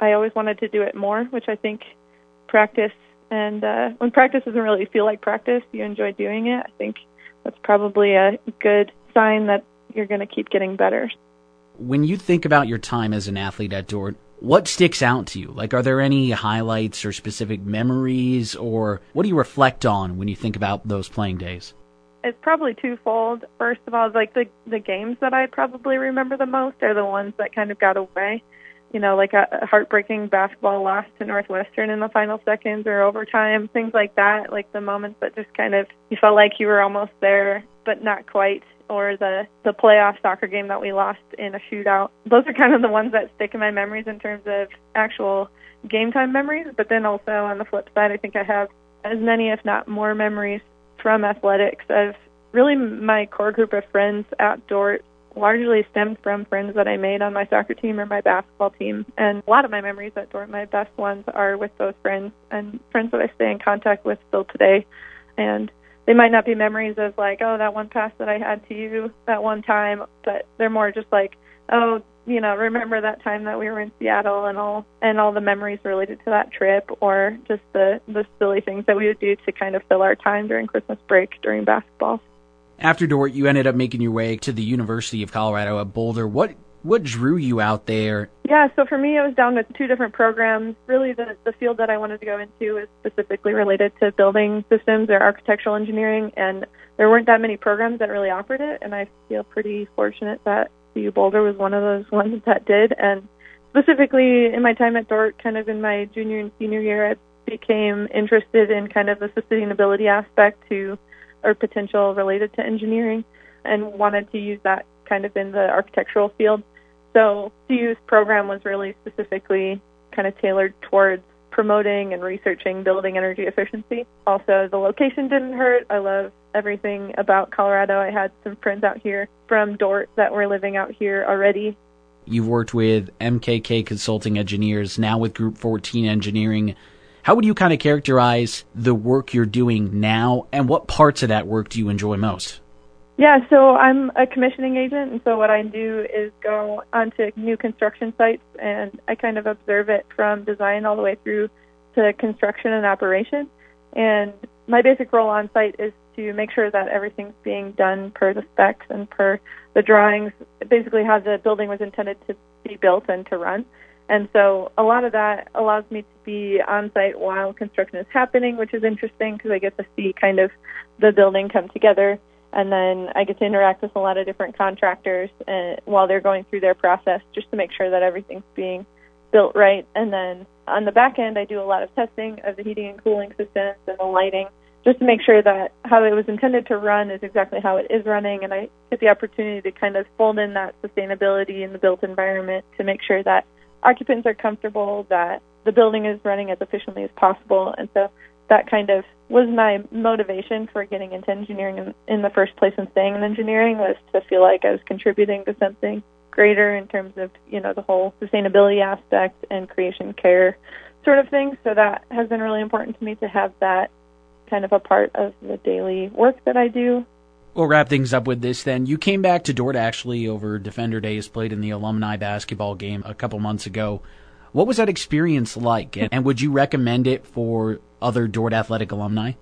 I always wanted to do it more, which I think practice, and uh, when practice doesn't really feel like practice, you enjoy doing it. I think that's probably a good sign that you're going to keep getting better. When you think about your time as an athlete at Dordt, what sticks out to you? Like, are there any highlights or specific memories, or what do you reflect on when you think about those playing days? It's probably twofold. First of all, like the the games that I probably remember the most are the ones that kind of got away. You know, like a, a heartbreaking basketball loss to Northwestern in the final seconds or overtime, things like that, like the moments that just kind of, you felt like you were almost there, but not quite, or the, the playoff soccer game that we lost in a shootout. Those are kind of the ones that stick in my memories in terms of actual game time memories, but then also on the flip side, I think I have as many, if not more, memories from athletics of really my core group of friends at Dordt largely stemmed from friends that I made on my soccer team or my basketball team. And a lot of my memories at Dordt, my best ones, are with those friends and friends that I stay in contact with still today. And they might not be memories of like, oh, that one pass that I had to you that one time, but they're more just like, oh, you know, remember that time that we were in Seattle and all and all the memories related to that trip, or just the, the silly things that we would do to kind of fill our time during Christmas break during basketball. After Dordt, you ended up making your way to the University of Colorado at Boulder. What what drew you out there? Yeah, so for me, it was down to two different programs. Really, the, the field that I wanted to go into is specifically related to building systems or architectural engineering, and there weren't that many programs that really offered it, and I feel pretty fortunate that C U Boulder was one of those ones that did. And specifically in my time at Dordt, kind of in my junior and senior year, I became interested in kind of the sustainability aspect to or potential related to engineering, and wanted to use that kind of in the architectural field. So C U's program was really specifically kind of tailored towards promoting and researching building energy efficiency. Also, the location didn't hurt. I love everything about Colorado. I had some friends out here from Dordt that were living out here already. You've worked with M K K Consulting Engineers, now with Group fourteen Engineering. How would you kind of characterize the work you're doing now, and what parts of that work do you enjoy most? Yeah, so I'm a commissioning agent, and so what I do is go onto new construction sites, and I kind of observe it from design all the way through to construction and operation. And my basic role on site is to make sure that everything's being done per the specs and per the drawings, basically how the building was intended to be built and to run. And so a lot of that allows me to be on site while construction is happening, which is interesting because I get to see kind of the building come together. And then I get to interact with a lot of different contractors uh, while they're going through their process just to make sure that everything's being built right. And then on the back end, I do a lot of testing of the heating and cooling systems and the lighting just to make sure that how it was intended to run is exactly how it is running. And I get the opportunity to kind of fold in that sustainability in the built environment to make sure that occupants are comfortable, that the building is running as efficiently as possible. And so that kind of was my motivation for getting into engineering in, in the first place and staying in engineering, was to feel like I was contributing to something greater in terms of, you know, the whole sustainability aspect and creation care sort of thing. So that has been really important to me to have that kind of a part of the daily work that I do. We'll wrap things up with this then. You came back to Dordt actually over Defender Days, played in the alumni basketball game a couple months ago. What was that experience like, and would you recommend it for other Dordt Athletic alumni?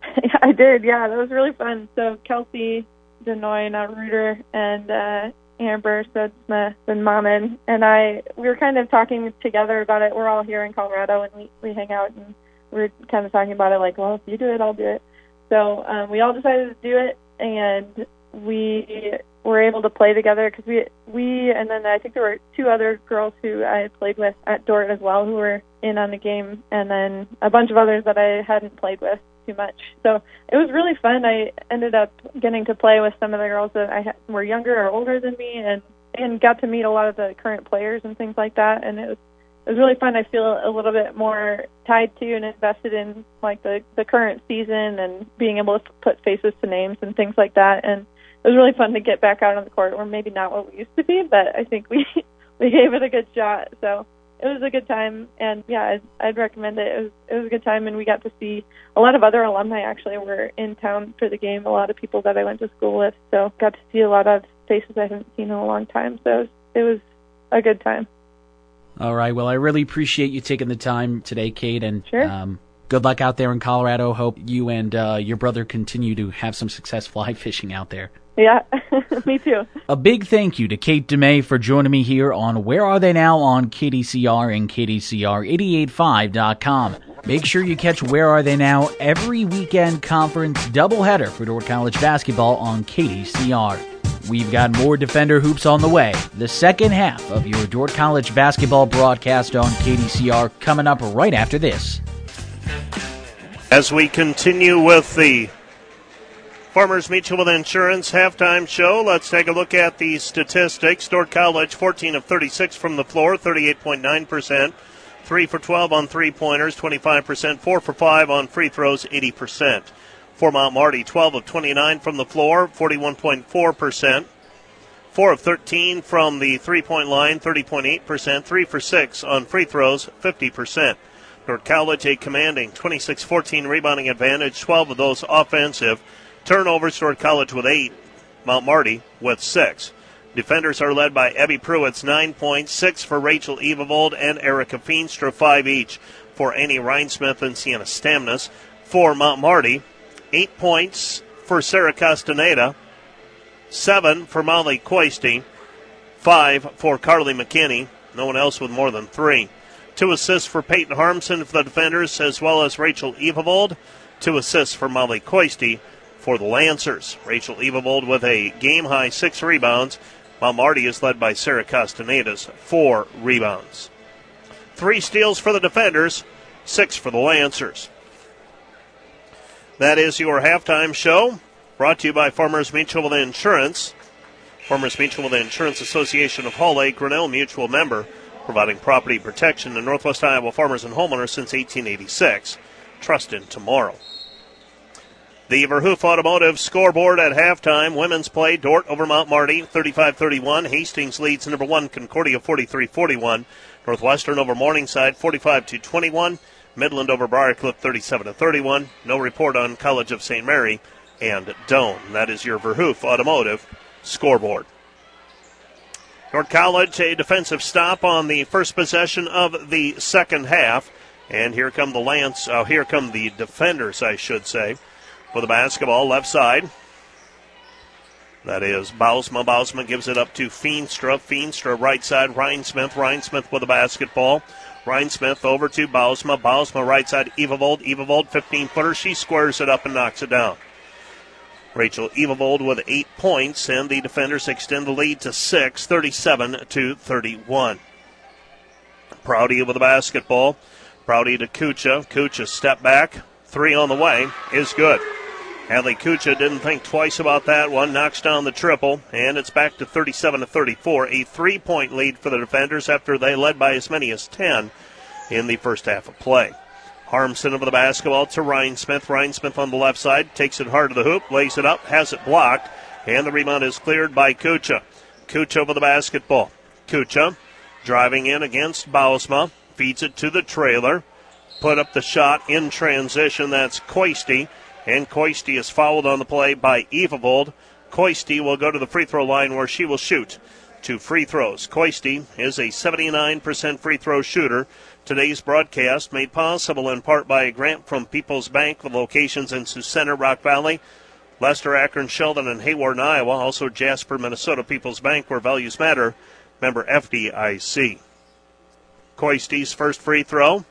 I did, yeah. That was really fun. So Kelsey Denoy, not Reuter, and uh, Amber Sudsma and Maman and I, we were kind of talking together about it. We're all here in Colorado, and we, we hang out, and we were kind of talking about it like, well, if you do it, I'll do it. So um, we all decided to do it, and we were able to play together because we, we, and then I think there were two other girls who I had played with at Dordt as well who were in on the game, and then a bunch of others that I hadn't played with too much. So it was really fun. I ended up getting to play with some of the girls that I had, were younger or older than me, and, and got to meet a lot of the current players and things like that, and it was It was really fun. I feel a little bit more tied to and invested in like the, the current season and being able to put faces to names and things like that. And it was really fun to get back out on the court, or maybe not what we used to be, but I think we we gave it a good shot. So it was a good time, and yeah, I'd, I'd recommend it. It was it was a good time, and we got to see a lot of other alumni actually were in town for the game. A lot of people that I went to school with, so got to see a lot of faces I haven't seen in a long time. So it was, it was a good time. All right. Well, I really appreciate you taking the time today, Kate, and sure. um, good luck out there in Colorado. Hope you and uh, your brother continue to have some success fly fishing out there. Yeah, me too. A big thank you to Kate DeMay for joining me here on Where Are They Now on K D C R and K D C R eighty-eight point five dot com. Make sure you catch Where Are They Now every weekend conference doubleheader for Dordt College basketball on K D C R. We've got more Defender Hoops on the way. The second half of your Dordt College basketball broadcast on K D C R coming up right after this. As we continue with the Farmers Mutual Insurance halftime show, let's take a look at the statistics. Dordt College, fourteen of thirty-six from the floor, thirty-eight point nine percent. three for twelve on three-pointers, twenty-five percent. four for five on free throws, eighty percent. For Mount Marty, twelve of twenty-nine from the floor, forty-one point four percent. four of thirteen from the three-point line, thirty point eight percent. three for six on free throws, fifty percent. Dordt College, a commanding twenty-six fourteen rebounding advantage, twelve of those offensive. Turnovers, Dordt College with eight, Mount Marty with six. Defenders are led by Abby Pruitt's nine points, six for Rachel Evavold and Erica Feenstra, five each for Annie Rhinesmith and Sienna Stamnas. For Mount Marty, eight points for Sarah Castaneda, seven for Molly Coisty, five for Carly McKinney, no one else with more than three. Two assists for Peyton Harmson for the defenders, as well as Rachel Evavold. Two assists for Molly Coisty for the Lancers. Rachel Evavold with a game-high six rebounds. Mount Marty is led by Sarah Castaneda's four rebounds. Three steals for the defenders, six for the Lancers. That is your halftime show, brought to you by Farmers Mutual Insurance. Farmers Mutual Insurance Association of Hall Lake, Grinnell Mutual member, providing property protection to Northwest Iowa farmers and homeowners since eighteen eighty-six. Trust in tomorrow. The Verhoof Automotive scoreboard at halftime. Women's play, Dordt over Mount Marty, thirty-five thirty-one. Hastings leads number one, Concordia, forty-three forty-one. Northwestern over Morningside, forty-five to twenty-one. Midland over Briarcliff, thirty-seven to thirty-one. No report on College of Saint Mary and Doane. That is your Verhoof Automotive scoreboard. Dordt College, a defensive stop on the first possession of the second half. And here come the Lance, uh, here come the defenders, I should say. For the basketball, left side. That is Bausma. Bausma gives it up to Feenstra. Feenstra, right side, Rhinesmith. Rhinesmith with the basketball. Rhinesmith over to Bausma. Bausma, right side, Evavold. Evavold, fifteen-footer. She squares it up and knocks it down. Rachel Evavold with eight points, and the defenders extend the lead to six, thirty-seven to thirty-one. Prouty with the basketball. Prouty to Kucha. Kucha step back. Three on the way is good. Hadley Kucha didn't think twice about that one. Knocks down the triple, and it's back to thirty-seven to thirty-four. A three-point lead for the defenders after they led by as many as ten in the first half of play. Harmson over the basketball to Rhinesmith. Rhinesmith on the left side takes it hard to the hoop, lays it up, has it blocked, and the rebound is cleared by Kucha. Kucha over the basketball. Kucha driving in against Bausma, feeds it to the trailer. Put up the shot in transition. That's Coisty. And Coisty is fouled on the play by Evavold. Coisty will go to the free throw line where she will shoot two free throws. Coisty is a seventy-nine percent free throw shooter. Today's broadcast made possible in part by a grant from People's Bank with locations in Sioux Center, Rock Valley, Lester, Akron, Sheldon, and Hayward, Iowa. Also Jasper, Minnesota, People's Bank, where values matter. Member F D I C. Coisty's first free throw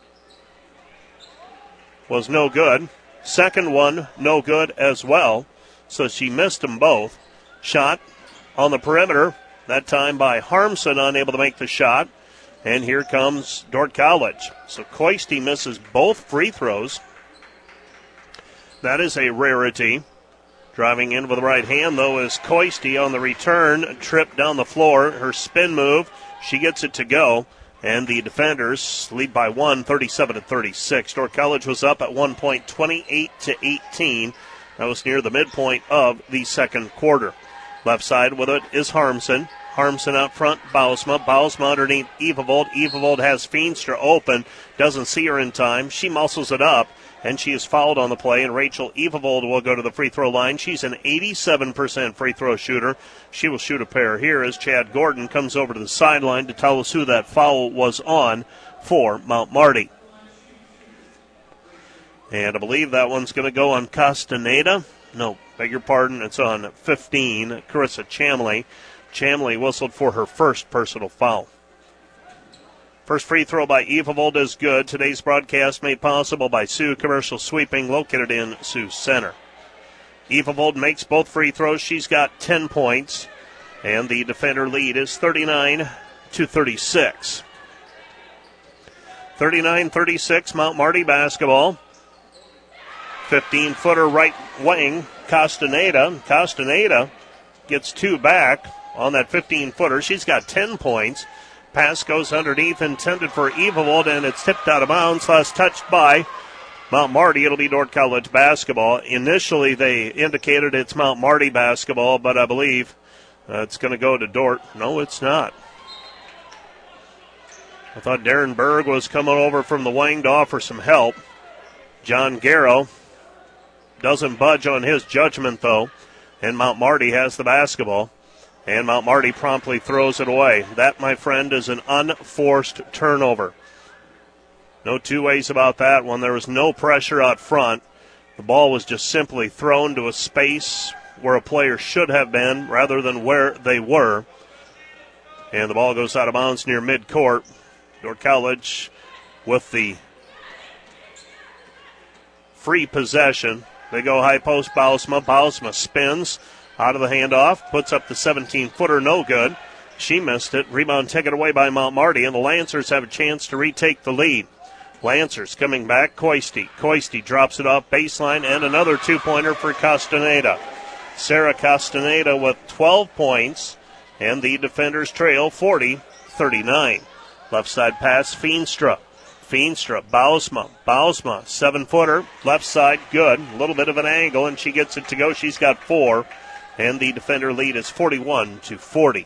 was no good. Second one, no good as well. So she missed them both. Shot on the perimeter, that time by Harmson, unable to make the shot. And here comes Dordt College. So Coisty misses both free throws. That is a rarity. Driving in with the right hand, though, is Coisty on the return. Trip down the floor. Her spin move. She gets it to go. And the defenders lead by one, thirty-seven to thirty-six. Dordt College was up at one point, twenty-eight to eighteen. That was near the midpoint of the second quarter. Left side with it is Harmson. Harmson out front, Bausma. Bausma underneath Evavold. Evavold has Feenstra open, doesn't see her in time. She muscles it up, and she is fouled on the play, and Rachel Evavold will go to the free throw line. She's an eighty-seven percent free throw shooter. She will shoot a pair here as Chad Gordon comes over to the sideline to tell us who that foul was on for Mount Marty. And I believe that one's going to go on Castaneda. No, beg your pardon, it's on fifteen, Carissa Chamley. Chamley whistled for her first personal foul. First free throw by Evavold is good. Today's broadcast made possible by Sioux Commercial Sweeping, located in Sioux Center. Evavold makes both free throws. She's got ten points, and the defender lead is thirty-nine to thirty-six. thirty-nine thirty-six, Mount Marty basketball. fifteen-footer right wing, Castaneda. Castaneda gets two back on that fifteen-footer. She's got ten points. Pass goes underneath, intended for Evavold, and it's tipped out of bounds. Last touched by Mount Marty. It'll be Dordt College basketball. Initially, they indicated it's Mount Marty basketball, but I believe uh, it's going to go to Dordt. No, it's not. I thought Darren Berg was coming over from the wing to offer some help. John Garrow doesn't budge on his judgment, though, and Mount Marty has the basketball. And Mount Marty promptly throws it away. That, my friend, is an unforced turnover. No two ways about that one. There was no pressure out front. The ball was just simply thrown to a space where a player should have been rather than where they were. And the ball goes out of bounds near midcourt. Dordt College with the free possession. They go high post, Bausma. Bausma spins out of the handoff, puts up the seventeen-footer, no good. She missed it. Rebound taken away by Mount Marty, and the Lancers have a chance to retake the lead. Lancers coming back, Coisty. Coisty drops it off baseline, and another two-pointer for Castaneda. Sarah Castaneda with twelve points, and the defenders trail forty thirty-nine. Left side pass, Feenstra. Feenstra, Bausma. Bausma, seven-footer, left side, good. A little bit of an angle, and she gets it to go. She's got four. And the defender lead is forty-one to forty.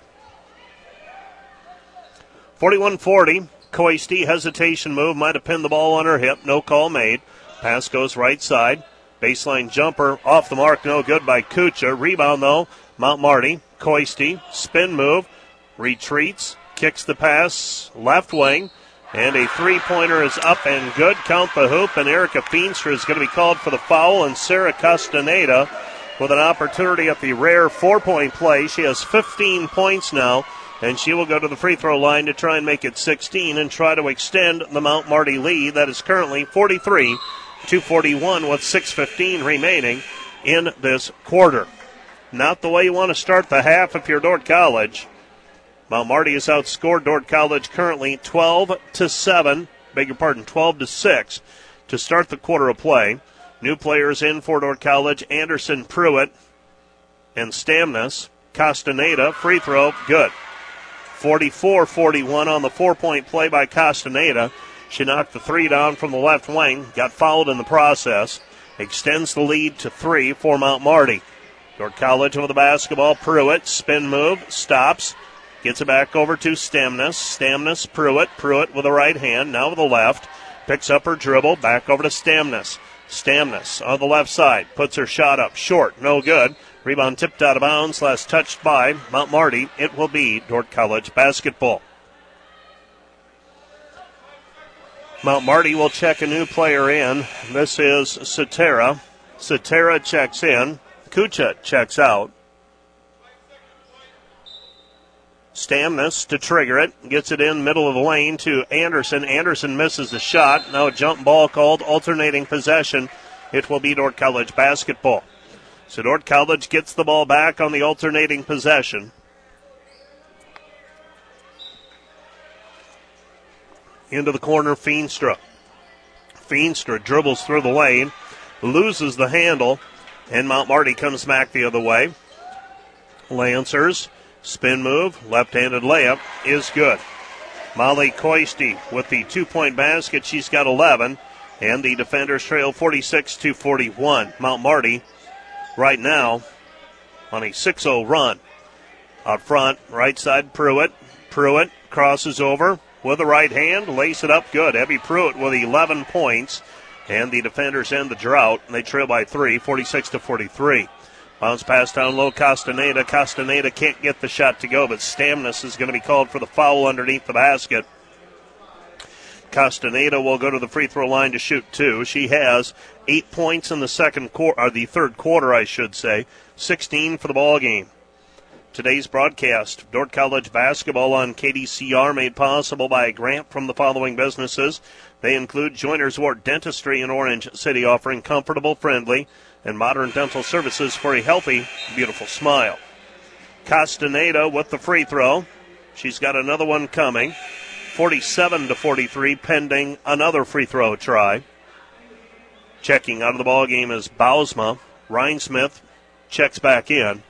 forty-one forty. Coisty, hesitation move, might have pinned the ball on her hip. No call made. Pass goes right side. Baseline jumper off the mark, no good by Kucha. Rebound though, Mount Marty. Coisty, spin move, retreats, kicks the pass, left wing. And a three-pointer is up and good. Count the hoop, and Erica Feenstra is going to be called for the foul, and Sarah Castaneda with an opportunity at the rare four-point play. She has fifteen points now, and she will go to the free throw line to try and make it sixteen and try to extend the Mount Marty lead. That is currently forty-three to forty-one with six fifteen remaining in this quarter. Not the way you want to start the half if you're Dordt College. Mount Marty has outscored Dordt College currently twelve to seven, beg your pardon, twelve to six to start the quarter of play. New players in for Dordt College, Anderson Pruitt and Stamnus. Castaneda, free throw, good. forty-four forty-one on the four-point play by Castaneda. She knocked the three down from the left wing, got fouled in the process. Extends the lead to three for Mount Marty. Dordt College with the basketball. Pruitt, spin move, stops. Gets it back over to Stamnus. Stamnus, Pruitt. Pruitt with the right hand, now with the left. Picks up her dribble, back over to Stamnus. Stamnus on the left side, puts her shot up short, no good. Rebound tipped out of bounds, last touched by Mount Marty. It will be Dordt College basketball. Mount Marty will check a new player in. This is Satera. Satera checks in. Kucha checks out. Stamnus to trigger it. Gets it in middle of the lane to Anderson. Anderson misses the shot. Now a jump ball called, alternating possession. It will be Dordt College basketball. So Dordt College gets the ball back on the alternating possession. Into the corner, Feenstra. Feenstra dribbles through the lane, loses the handle, and Mount Marty comes back the other way. Lancers. Spin move, left-handed layup is good. Molly Coisty with the two-point basket. She's got eleven, and the defenders trail forty-six to forty-one. Mount Marty right now on a six oh run. Out front, right side, Pruitt. Pruitt crosses over with the right hand, lace it up good. Abby Pruitt with eleven points, and the defenders end the drought. They trail by three, forty-six to forty-three. Bounce pass down low, Castaneda. Castaneda can't get the shot to go, but Stamnus is going to be called for the foul underneath the basket. Castaneda will go to the free throw line to shoot two. She has eight points in the second quarter, or the third quarter, I should say. sixteen for the ball game. Today's broadcast, Dordt College basketball on K D C R, made possible by a grant from the following businesses. They include Joiners Ward Dentistry in Orange City, offering comfortable, friendly, and modern dental services for a healthy, beautiful smile. Castaneda with the free throw. She's got another one coming. forty-seven to forty-three, pending another free throw try. Checking out of the ball game is Bausma. Rhinesmith checks back in.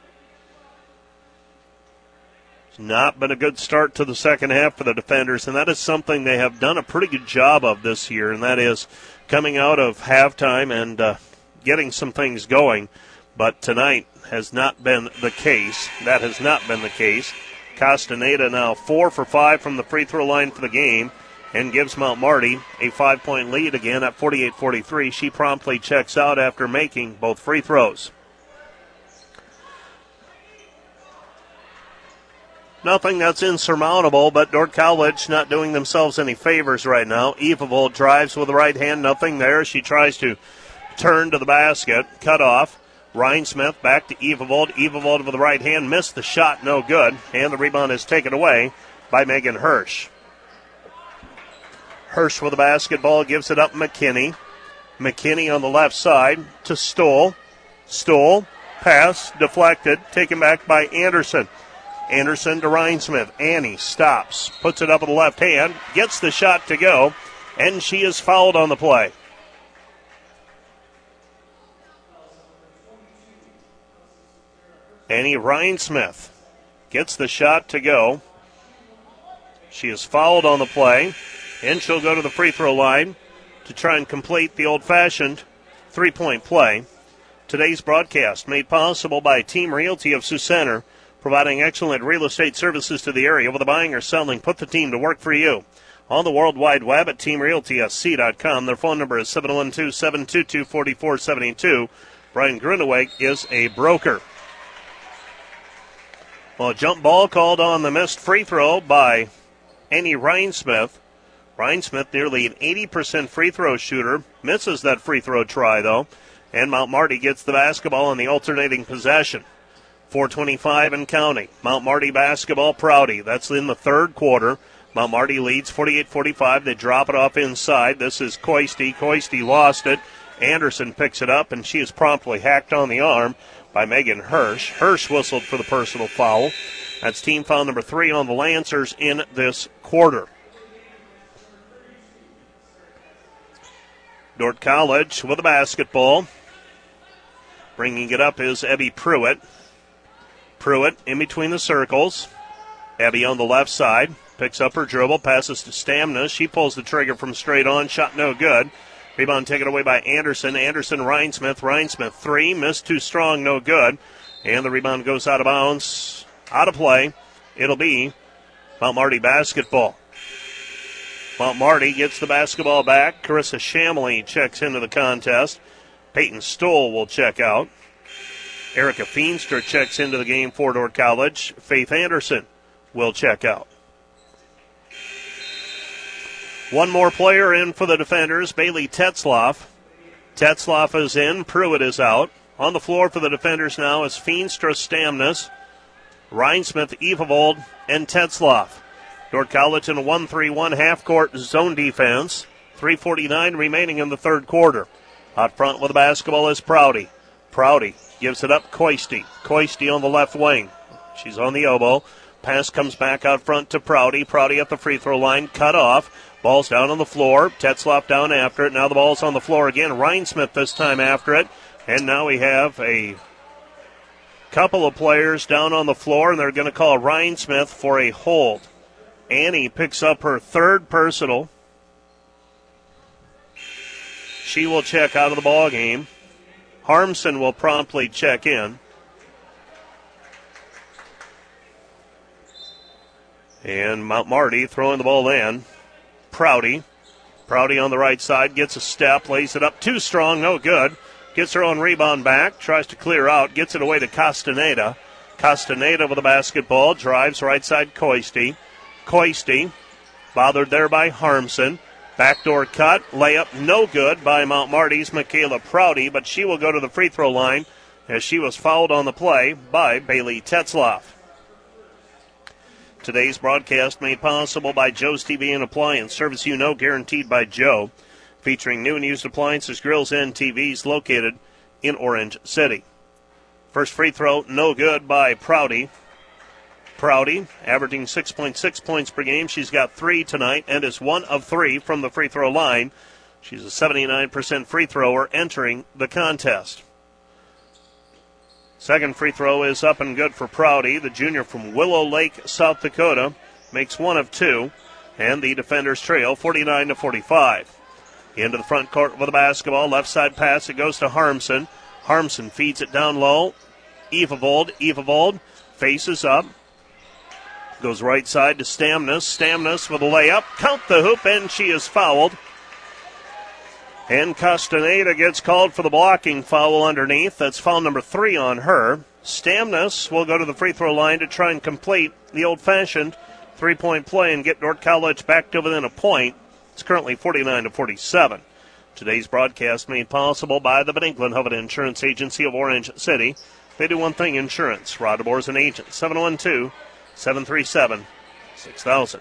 It's not been a good start to the second half for the defenders, and that is something they have done a pretty good job of this year, and that is coming out of halftime and uh, getting some things going. But tonight has not been the case. That has not been the case. Castaneda now four for five from the free throw line for the game and gives Mount Marty a five-point lead again at forty-eight forty-three. She promptly checks out after making both free throws. Nothing that's insurmountable, but Dordt College not doing themselves any favors right now. Evavold drives with the right hand, nothing there. She tries to turn to the basket, cut off. Rhinesmith back to Evavold. Evavold with the right hand, missed the shot, no good. And the rebound is taken away by Megan Hirsch. Hirsch with the basketball, gives it up McKinney. McKinney on the left side to Stoll. Stoll, pass, deflected, taken back by Anderson. Anderson to Rhinesmith. Annie stops, puts it up with the left hand, gets the shot to go, and she is fouled on the play. Annie Rhinesmith gets the shot to go. She is fouled on the play, and she'll go to the free throw line to try and complete the old-fashioned three-point play. Today's broadcast made possible by Team Realty of Sioux Center, providing excellent real estate services to the area. Whether buying or selling, put the team to work for you. On the World Wide Web at team realty s c dot com. Their phone number is seven one two, seven two two, four four seven two. Brian Gruneweg is a broker. Well, a jump ball called on the missed free throw by Annie Rhinesmith. Rhinesmith, nearly an eighty percent free throw shooter, misses that free throw try, though. And Mount Marty gets the basketball in the alternating possession. four twenty-five and counting. Mount Marty basketball, Prouty. That's in the third quarter. Mount Marty leads forty-eight forty-five. They drop it off inside. This is Coisty. Coisty lost it. Anderson picks it up, and she is promptly hacked on the arm by Megan Hirsch. Hirsch whistled for the personal foul. That's team foul number three on the Lancers in this quarter. Dordt College with the basketball. Bringing it up is Abby Pruitt. Pruitt in between the circles. Abby on the left side. Picks up her dribble. Passes to Stamna. She pulls the trigger from straight on. Shot no good. Rebound taken away by Anderson. Anderson, Rhinesmith. Rhinesmith three. Missed too strong. No good. And the rebound goes out of bounds. Out of play. It'll be Mount Marty basketball. Mount Marty gets the basketball back. Carissa Shamley checks into the contest. Peyton Stoll will check out. Erica Feenstra checks into the game for Dordt College. Faith Anderson will check out. One more player in for the defenders, Bailey Tetzloff. Tetzloff is in, Pruitt is out. On the floor for the defenders now is Feenstra, Stamnus, Rhinesmith, Evavold, and Tetzloff. Dordt College in a one three one half-court zone defense. three forty-nine remaining in the third quarter. Out front with the basketball is Prouty. Prouty gives it up, Coisty. Coisty on the left wing. She's on the elbow. Pass comes back out front to Prouty. Prouty at the free throw line, cut off. Ball's down on the floor. Tetzloff down after it. Now the ball's on the floor again. Rhinesmith this time after it. And now we have a couple of players down on the floor, and they're going to call Rhinesmith for a hold. Annie picks up her third personal. She will check out of the ball game. Harmson will promptly check in. And Mount Marty throwing the ball in. Prouty. Prouty on the right side, gets a step, lays it up too strong, no good. Gets her own rebound back, tries to clear out, gets it away to Castaneda. Castaneda with the basketball, drives right side Coisty. Coisty, bothered there by Harmson. Backdoor cut, layup no good by Mount Marty's Michaela Prouty, but she will go to the free throw line as she was fouled on the play by Bailey Tetzloff. Today's broadcast made possible by Joe's T V and Appliance, service you know guaranteed by Joe, featuring new and used appliances, grills, and T Vs located in Orange City. First free throw, no good by Prouty. Prouty averaging six point six points per game. She's got three tonight and is one of three from the free throw line. She's a seventy-nine percent free thrower entering the contest. Second free throw is up and good for Prouty. The junior from Willow Lake, South Dakota, makes one of two, and the defenders trail forty-nine to forty-five. Into the front court with the basketball, left side pass, it goes to Harmson. Harmson feeds it down low. Evavold, Evavold faces up. Goes right side to Stamnus. Stamnus with a layup. Count the hoop, and she is fouled. And Castaneda gets called for the blocking foul underneath. That's foul number three on her. Stamnus will go to the free throw line to try and complete the old-fashioned three-point play and get Dordt College back to within a point. It's currently forty-nine to forty-seven. Today's broadcast made possible by the Van Englenhoven Insurance Agency of Orange City. They do one thing, insurance. Rod DeBoer is an agent. seven one two, seven three seven, six thousand.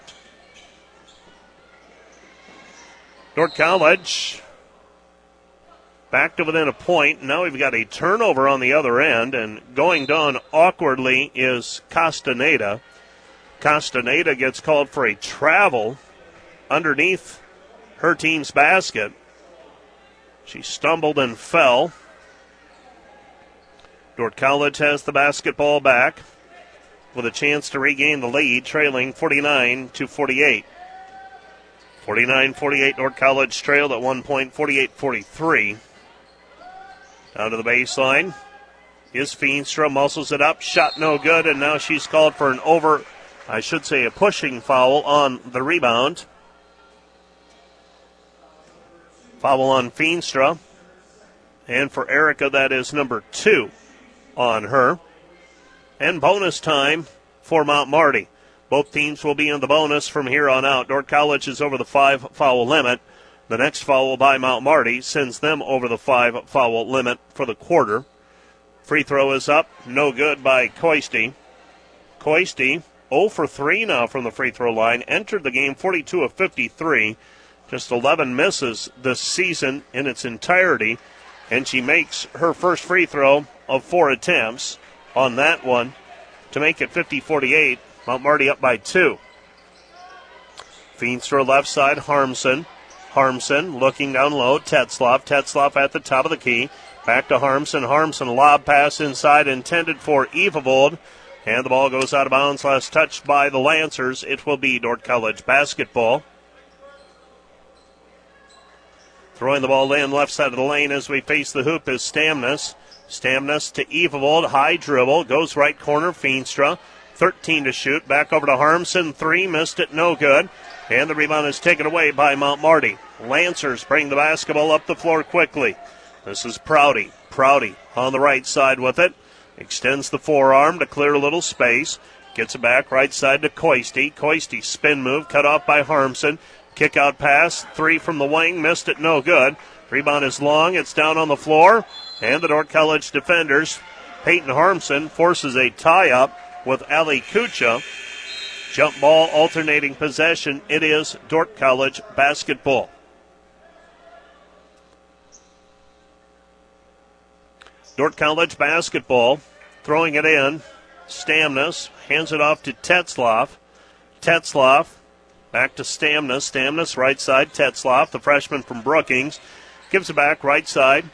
Dordt College back to within a point. Now we've got a turnover on the other end, and going down awkwardly is Castaneda. Castaneda gets called for a travel underneath her team's basket. She stumbled and fell. Dordt College has the basketball back with a chance to regain the lead, trailing forty-nine to forty-eight. forty-nine forty-eight, Dordt College trailed at one point, forty-eight forty-three. Down to the baseline is Feenstra, muscles it up, shot no good, and now she's called for an over, I should say a pushing foul on the rebound. Foul on Feenstra, and for Erica, that is number two on her. And bonus time for Mount Marty. Both teams will be in the bonus from here on out. Dordt College is over the five foul limit. The next foul by Mount Marty sends them over the five foul limit for the quarter. Free throw is up, no good by Coisty. Coisty zero for three now from the free throw line. Entered the game forty-two of fifty-three. Just eleven misses this season in its entirety. And she makes her first free throw of four attempts on that one to make it fifty forty-eight. Mount Marty up by two. Feenstra left side, Harmson. Harmson looking down low, Tetzloff. Tetzloff at the top of the key. Back to Harmson. Harmson lob pass inside intended for Evavold. And the ball goes out of bounds. Last touched by the Lancers. It will be Dordt College basketball. Throwing the ball in left side of the lane as we face the hoop is Stamnus. Stamnus to Evavold. High dribble. Goes right corner. Feenstra. thirteen to shoot. Back over to Harmson. Three. Missed it. No good. And the rebound is taken away by Mount Marty. Lancers bring the basketball up the floor quickly. This is Prouty. Prouty on the right side with it. Extends the forearm to clear a little space. Gets it back right side to Coisty. Coisty spin move cut off by Harmson. Kick out pass. Three from the wing. Missed it. No good. Rebound is long. It's down on the floor. And the Dordt College defenders, Peyton Harmson, forces a tie-up with Ali Kucha. Jump ball, alternating possession. It is Dordt College basketball. Dordt College basketball, throwing it in. Stamnus hands it off to Tetzloff. Tetzloff back to Stamnus. Stamnus right side. Tetzloff, the freshman from Brookings, gives it back right side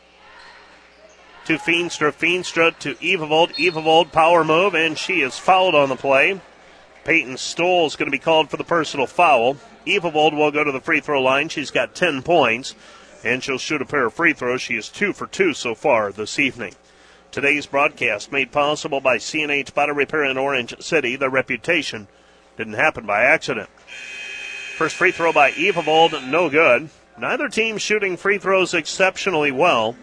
to Feenstra. Feenstra to Evavold. Evavold power move, and she is fouled on the play. Peyton Stoll is going to be called for the personal foul. Evavold will go to the free throw line. She's got ten points, and she'll shoot a pair of free throws. She is two for two so far this evening. Today's broadcast made possible by C and H Body Repair in Orange City, the reputation Didn't happen by accident. First free throw by Evavold, no good. Neither team shooting free throws exceptionally well.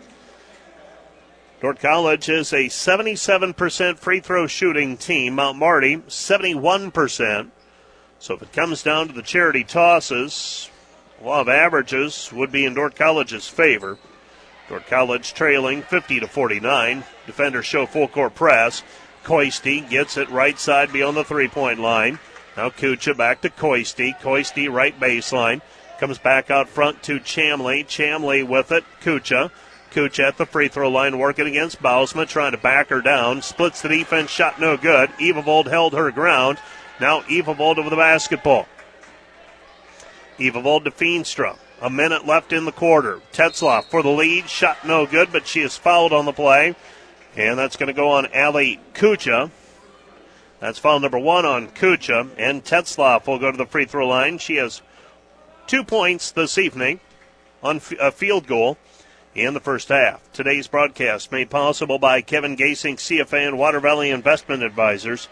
Dordt College is a seventy-seven percent free throw shooting team. Mount Marty, seventy-one percent. So if it comes down to the charity tosses, law of averages would be in Dordt College's favor. Dordt College trailing fifty to forty-nine. Defenders show full court press. Coisty gets it right side beyond the three-point line. Now Kucha back to Coisty. Coisty right baseline. Comes back out front to Chamley. Chamley with it. Kucha. Kucha at the free throw line working against Bausma, trying to back her down. Splits the defense, shot no good. Evavold held her ground. Now Evavold over the basketball. Evavold to Feenstra. A minute left in the quarter. Tetzlaff for the lead. Shot no good, but she is fouled on the play. And that's going to go on Ali Kucha. That's foul number one on Kucha. And Tetzlaff will go to the free throw line. She has two points this evening on a field goal in the first half. Today's broadcast made possible by Kevin Gasing, C F A and Water Valley Investment Advisors.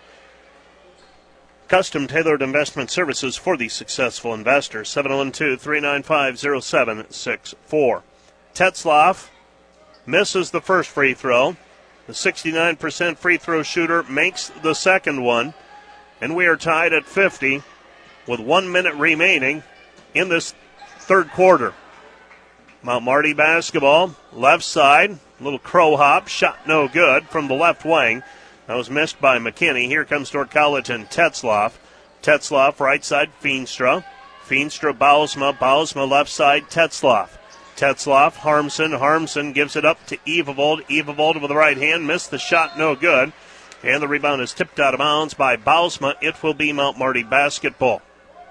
Custom tailored investment services for the successful investor. seven one two, three nine five, zero seven six four. Tetzlaff misses the first free throw. The sixty-nine percent free throw shooter makes the second one. And we are tied at fifty with one minute remaining in this third quarter. Mount Marty basketball, left side, little crow hop, shot no good from the left wing. That was missed by McKinney. Here comes Dordt College and Tetzlaff. Tetzlaff right side, Feenstra. Feenstra, Bausma, Bausma left side, Tetzlaff. Tetzlaff, Harmson, Harmson gives it up to Evavold. Evavold with the right hand, missed the shot, no good. And the rebound is tipped out of bounds by Bausma. It will be Mount Marty basketball.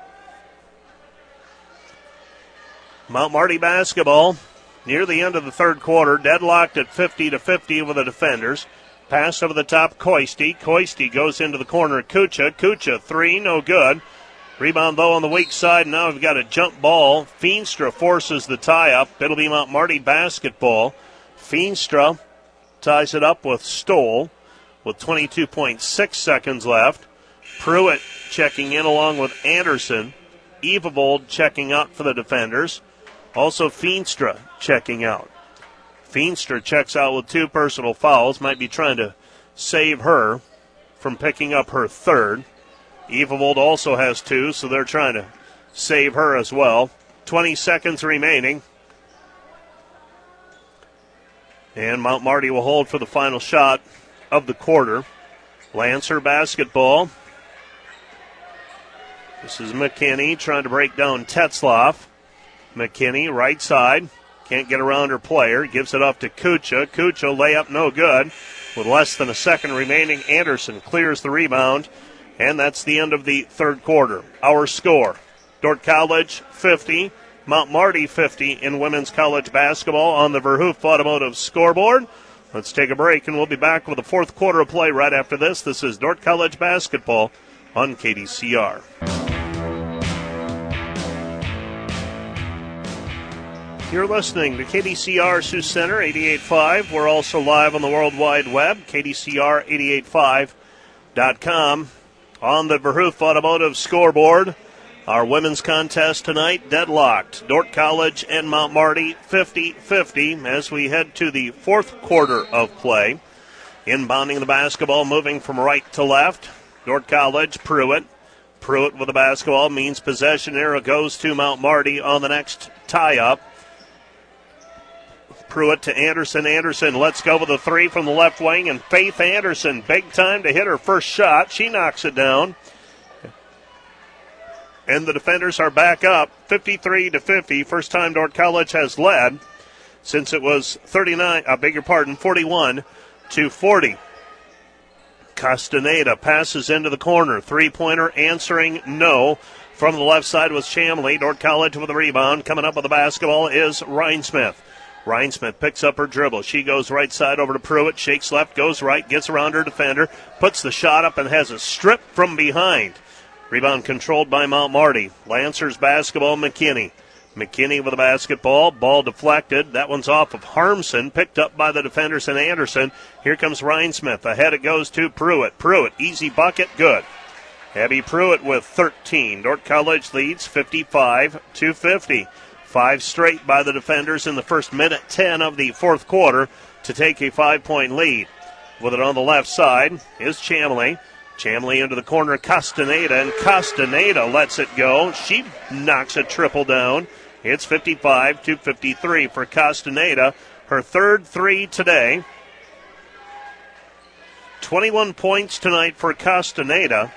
Mount Marty basketball near the end of the third quarter, deadlocked at fifty to fifty with the defenders. Pass over the top, Coisty. Coisty goes into the corner, Kucha. Kucha, three, no good. Rebound, though, on the weak side. Now we've got a jump ball. Feenstra forces the tie-up. It'll be Mount Marty basketball. Feenstra ties it up with Stoll with twenty-two point six seconds left. Pruitt checking in along with Anderson. Evavold checking out for the defenders. Also Feenstra checking out. Feenstra checks out with two personal fouls. Might be trying to save her from picking up her third. Evavold also has two, so they're trying to save her as well. twenty seconds remaining. And Mount Marty will hold for the final shot of the quarter. Lancer basketball. This is McKinney trying to break down Tetzlaff. McKinney, right side. Can't get around her player. Gives it off to Kucha. Kucha, layup no good. With less than a second remaining, Anderson clears the rebound. And that's the end of the third quarter. Our score, Dordt College fifty, Mount Marty fifty in women's college basketball on the Verhoof Automotive scoreboard. Let's take a break, and we'll be back with the fourth quarter of play right after this. This is Dordt College basketball on K D C R. You're listening to K D C R Sioux Center eighty-eight point five. We're also live on the World Wide Web, K D C R eighty-eight point five dot com. On the Verhoof Automotive scoreboard, our women's contest tonight deadlocked. Dordt College and Mount Marty fifty fifty as we head to the fourth quarter of play. Inbounding the basketball, moving from right to left. Dordt College, Pruitt. Pruitt with the basketball means possession arrow goes to Mount Marty on the next tie-up. Pruitt to Anderson. Anderson lets go with a three from the left wing, and Faith Anderson, big time to hit her first shot. She knocks it down. And the defenders are back up, fifty-three to fifty. First time Dordt College has led since it was thirty-nine, I beg your pardon, forty-one to forty. Castaneda passes into the corner. Three-pointer answering no. From the left side was Chamley. Dordt College with the rebound. Coming up with the basketball is Rhinesmith. Rhinesmith picks up her dribble. She goes right side over to Pruitt. Shakes left, goes right, gets around her defender. Puts the shot up and has a strip from behind. Rebound controlled by Mount Marty. Lancers basketball, McKinney. McKinney with the basketball. Ball deflected. That one's off of Harmson. Picked up by the defenders and Anderson. Here comes Rhinesmith. Ahead it goes to Pruitt. Pruitt, easy bucket, good. Abby Pruitt with thirteen. Dordt College leads fifty-five to fifty. Five straight by the defenders in the first minute ten of the fourth quarter to take a five-point lead. With it on the left side is Chamley. Chamley into the corner, Castaneda, and Castaneda lets it go. She knocks a triple down. It's fifty-five to fifty-three for Castaneda. Her third three today. twenty-one points tonight for Castaneda.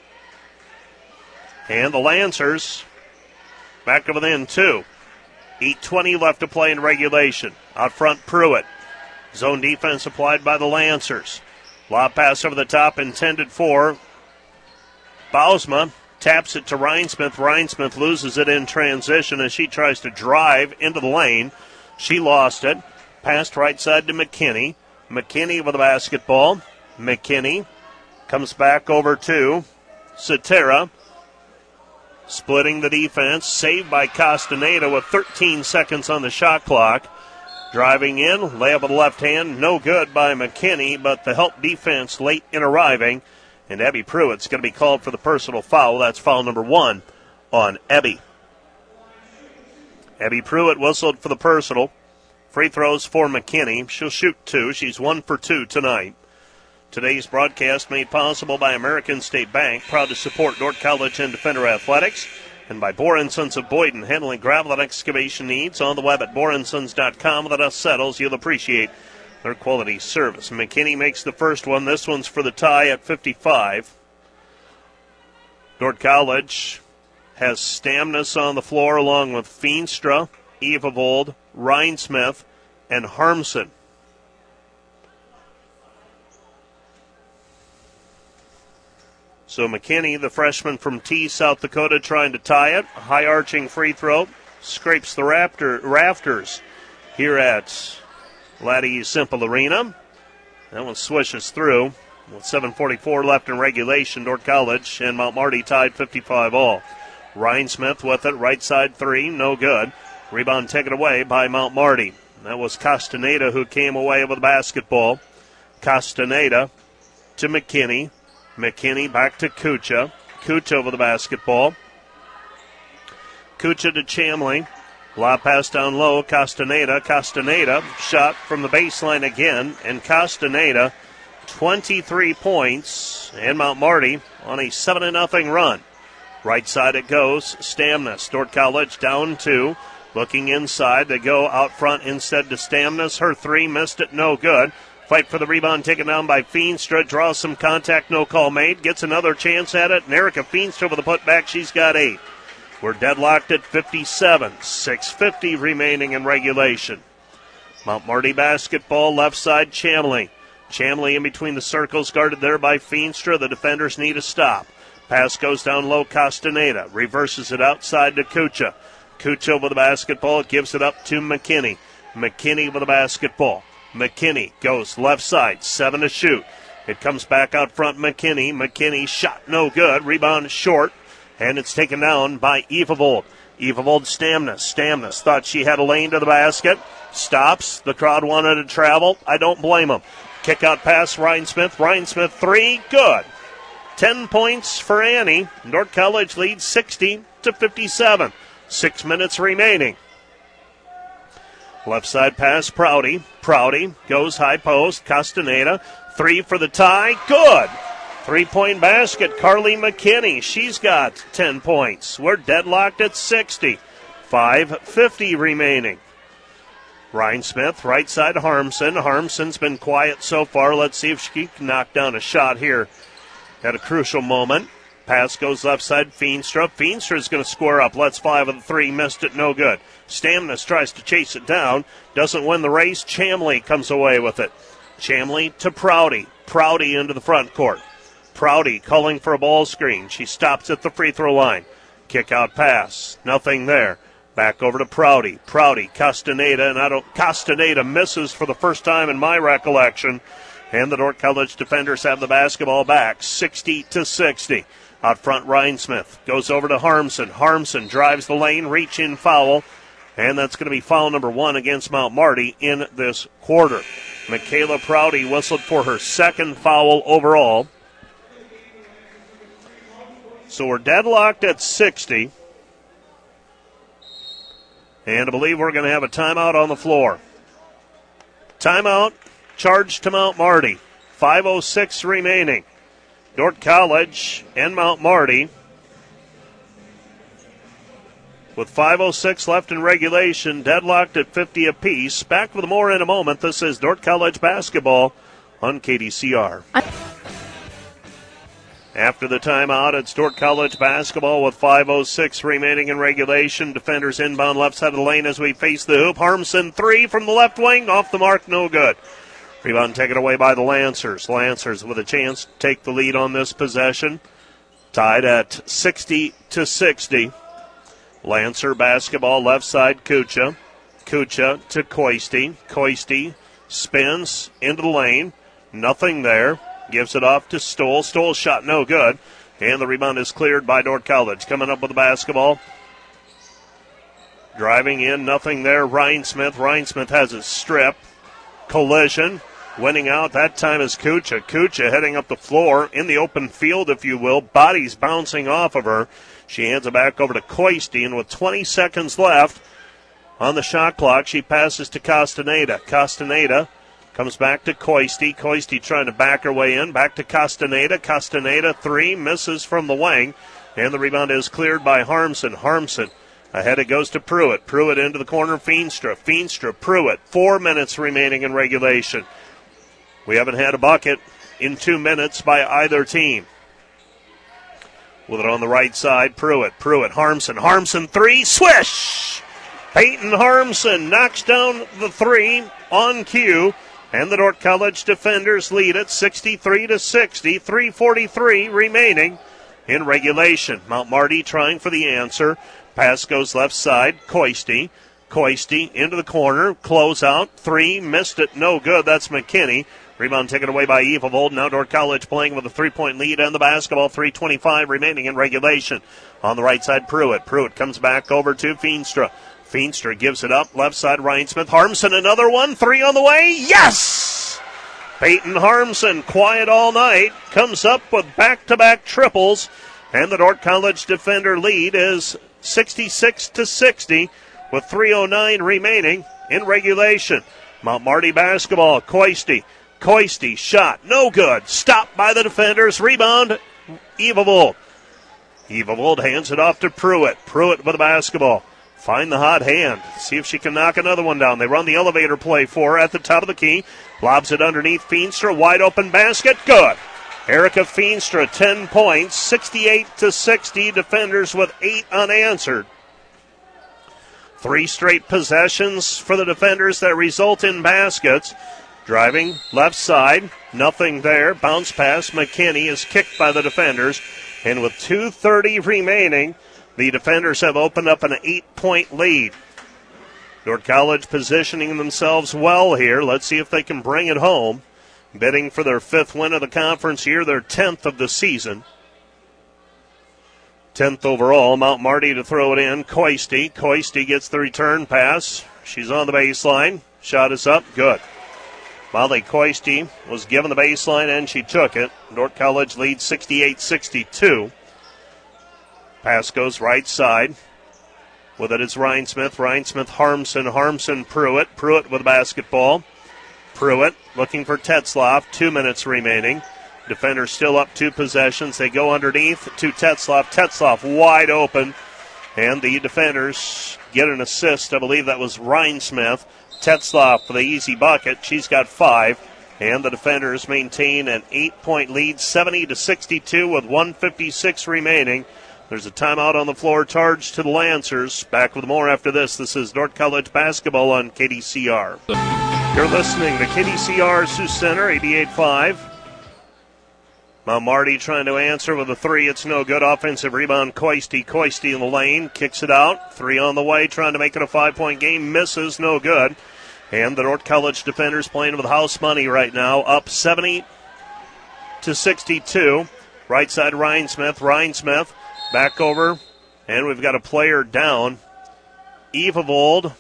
And the Lancers back to within two. eight twenty left to play in regulation. Out front, Pruitt. Zone defense applied by the Lancers. Lob pass over the top intended for Bausma. Taps it to Reinsmith. Reinsmith loses it in transition as she tries to drive into the lane. She lost it. Passed right side to McKinney. McKinney with the basketball. McKinney comes back over to Cetera. Splitting the defense. Saved by Castaneda with thirteen seconds on the shot clock. Driving in. Layup with the left hand. No good by McKinney, but the help defense late in arriving. And Abby Pruitt's going to be called for the personal foul. That's foul number one on Abby. Abby Pruitt whistled for the personal. Free throws for McKinney. She'll shoot two. She's one for two tonight. Today's broadcast made possible by American State Bank, proud to support Dordt College and Defender Athletics, and by Bohr and Sons of Boyden, handling gravel and excavation needs on the web at bohr and sons dot com. With the dust settles, you'll appreciate their quality service. McKinney makes the first one. This one's for the tie at fifty-five. Dordt College has Stamnus on the floor along with Feenstra, Evavold, Reinsmith, and Harmson. So McKinney, the freshman from T, South Dakota, trying to tie it. High arching free throw. Scrapes the raptor, rafters here at Laddie Simple Arena. That one swishes through. With seven forty-four left in regulation, Dordt College and Mount Marty tied fifty-five all. Reinsmith with it, right side three, no good. Rebound taken away by Mount Marty. That was Castaneda who came away with the basketball. Castaneda to McKinney. McKinney back to Kucha. Kucha with the basketball. Kucha to Chamley. Lob pass down low. Castaneda. Castaneda shot from the baseline again. And Castaneda, twenty-three points. And Mount Marty on a seven to nothing run. Right side it goes. Stamnus. Dordt College down two. Looking inside. They go out front instead to Stamnus. Her three missed it. No good. Fight for the rebound taken down by Feenstra. Draws some contact, no call made. Gets another chance at it. And Erica Feenstra with a putback. She's got eight. We're deadlocked at fifty-seven. six fifty remaining in regulation. Mount Marty basketball, left side, Chamley. Chamley in between the circles, guarded there by Feenstra. The defenders need a stop. Pass goes down low, Castaneda. Reverses it outside to Kucha. Kucha with the basketball, gives it up to McKinney. McKinney with the basketball. McKinney goes left side, seven to shoot. It comes back out front, McKinney. McKinney shot no good. Rebound short, and it's taken down by Evavold. Evavold Stamnus. Stamnus thought she had a lane to the basket. Stops. The crowd wanted to travel. I don't blame them. Kick out pass, Reinsmith. Reinsmith three, good. Ten points for Annie. Dordt College leads sixty to fifty-seven. Six minutes remaining. Left side pass, Prouty. Prouty goes high post. Castaneda. Three for the tie. Good. Three-point basket, Carly McKinney. She's got ten points. We're deadlocked at sixty. five fifty remaining. Reinsmith, right side, Harmson. Harmson's been quiet so far. Let's see if she can knock down a shot here at a crucial moment. Pass goes left side, Feenstra. Feenstra's going to square up. Let's five of the three. Missed it, no good. Stamnus tries to chase it down. Doesn't win the race. Chamley comes away with it. Chamley to Prouty. Prouty into the front court. Prouty calling for a ball screen. She stops at the free throw line. Kick out pass. Nothing there. Back over to Prouty. Prouty, Castaneda, and I don't. Castaneda misses for the first time in my recollection. And the Dordt College defenders have the basketball back, sixty to sixty. Out front, Reinsmith goes over to Harmson. Harmson drives the lane, reach in foul, and that's going to be foul number one against Mount Marty in this quarter. Michaela Prouty whistled for her second foul overall. So we're deadlocked at sixty. And I believe we're going to have a timeout on the floor. Timeout, charged to Mount Marty. five oh six remaining. Dordt College and Mount Marty with five oh six left in regulation, deadlocked at fifty apiece. Back with more in a moment. This is Dordt College basketball on K D C R. After the timeout, it's Dordt College basketball with five oh six remaining in regulation. Defenders inbound left side of the lane as we face the hoop. Harmson three from the left wing, off the mark, no good. Rebound taken away by the Lancers. Lancers with a chance to take the lead on this possession. Tied at sixty to sixty. Lancer basketball left side, Kucha. Kucha to Koisty. Koisty spins into the lane. Nothing there. Gives it off to Stoll. Stoll's shot no good. And the rebound is cleared by Dordt College. Coming up with the basketball. Driving in, nothing there. Rhinesmith. Rhinesmith has a strip. Collision. Winning out, that time is Kucha. Kucha heading up the floor in the open field, if you will. Bodies bouncing off of her. She hands it back over to Koisty, and with twenty seconds left on the shot clock, she passes to Castaneda. Castaneda comes back to Koisty. Koisty trying to back her way in. Back to Castaneda. Castaneda, three, misses from the wing. And the rebound is cleared by Harmson. Harmson, ahead it goes to Pruitt. Pruitt into the corner, Feenstra. Feenstra, Pruitt. Four minutes remaining in regulation. We haven't had a bucket in two minutes by either team. With it on the right side, Pruitt. Pruitt, Harmson. Harmson, three, swish! Peyton Harmson knocks down the three on cue. And the Dordt College defenders lead it sixty-three to sixty. three forty-three remaining in regulation. Mount Marty trying for the answer. Pass goes left side. Koisty. Koisty into the corner. Close out. Three. Missed it. No good. That's McKinney. Rebound taken away by Evavold. Now Dordt College playing with a three-point lead and the basketball. three twenty-five remaining in regulation. On the right side, Pruitt. Pruitt comes back over to Feenstra. Feenstra gives it up. Left side, Rhinesmith. Harmson, another one. Three on the way. Yes! Peyton Harmson, quiet all night, comes up with back-to-back triples. And the Dordt College defender lead is sixty-six to sixty with three oh nine remaining in regulation. Mount Marty basketball. Koisty. Koisty, shot, no good. Stopped by the defenders. Rebound, Evavold. Evavold hands it off to Pruitt. Pruitt with the basketball. Find the hot hand. See if she can knock another one down. They run the elevator play for her at the top of the key. Lobs it underneath Feenstra. Wide open basket. Good. Erica Feenstra, ten points. sixty-eight to sixty. Defenders with eight unanswered. Three straight possessions for the defenders that result in baskets. Driving left side. Nothing there. Bounce pass. McKinney is kicked by the defenders. And with two thirty remaining, the defenders have opened up an eight-point lead. Dordt College positioning themselves well here. Let's see if they can bring it home. Bidding for their fifth win of the conference here, their tenth of the season. tenth overall. Mount Marty to throw it in. Koisty. Koisty gets the return pass. She's on the baseline. Shot is up. Good. Molly Koisty was given the baseline and she took it. Dordt College leads sixty-eight sixty-two. Pass goes right side. With it is Rhinesmith. Rhinesmith, Harmson. Harmson, Pruitt. Pruitt with the basketball. Pruitt looking for Tetzlaff. Two minutes remaining. Defenders still up two possessions. They go underneath to Tetzlaff. Tetzlaff wide open. And the defenders get an assist. I believe that was Rhinesmith. Tetzlaff for the easy bucket. She's got five. And the defenders maintain an eight-point lead, seventy to sixty-two with one fifty-six remaining. There's a timeout on the floor charged to the Lancers. Back with more after this. This is Dordt College basketball on K D C R. You're listening to K D C R Sioux Center, eighty-eight point five. Mount Marty trying to answer with a three. It's no good. Offensive rebound, Koisty. Koisty in the lane. Kicks it out. Three on the way. Trying to make it a five-point game. Misses. No good. And the Dordt College defenders playing with house money right now. Up seventy to sixty-two. Right side, Rhinesmith. Rhinesmith back over. And we've got a player down. Evavold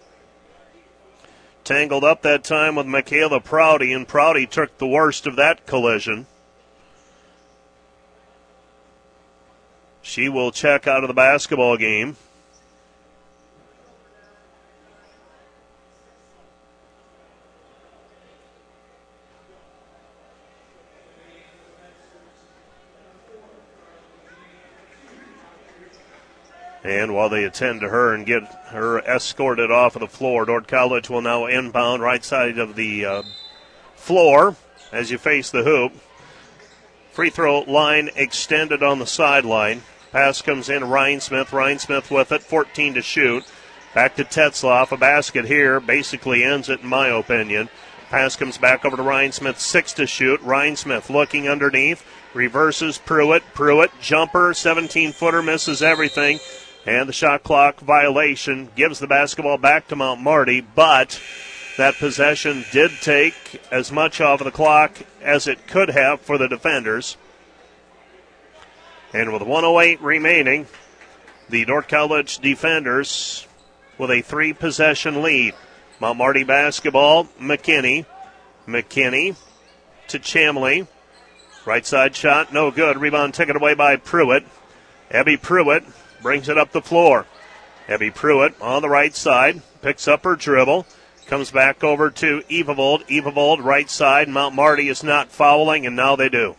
tangled up that time with Michaela Prouty. And Prouty took the worst of that collision. She will check out of the basketball game. And while they attend to her and get her escorted off of the floor, Dordt College will now inbound right side of the uh, floor as you face the hoop. Free throw line extended on the sideline. Pass comes in, Ryan Smith. Ryan Smith with it, fourteen to shoot. Back to Tetzloff. A basket here basically ends it, in my opinion. Pass comes back over to Ryan Smith, six to shoot. Ryan Smith looking underneath, reverses Pruitt. Pruitt, jumper, seventeen-footer, misses everything. And the shot clock violation gives the basketball back to Mount Marty, but that possession did take as much off of the clock as it could have for the defenders. And with one oh eight remaining, the Dordt College defenders with a three-possession lead. Mount Marty basketball, McKinney. McKinney to Chamley. Right side shot, no good. Rebound taken away by Pruitt. Abby Pruitt brings it up the floor. Abby Pruitt on the right side, picks up her dribble, comes back over to Evavold. Evavold right side. Mount Marty is not fouling, and now they do.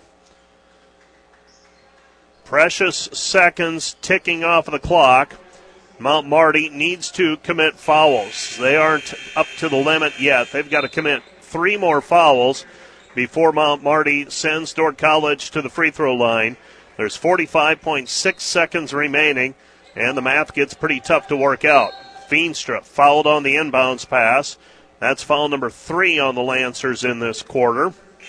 Precious seconds ticking off of the clock. Mount Marty needs to commit fouls. They aren't up to the limit yet. They've got to commit three more fouls before Mount Marty sends Dordt College to the free throw line. There's forty-five point six seconds remaining, and the math gets pretty tough to work out. Feenstra fouled on the inbounds pass. That's foul number three on the Lancers in this quarter.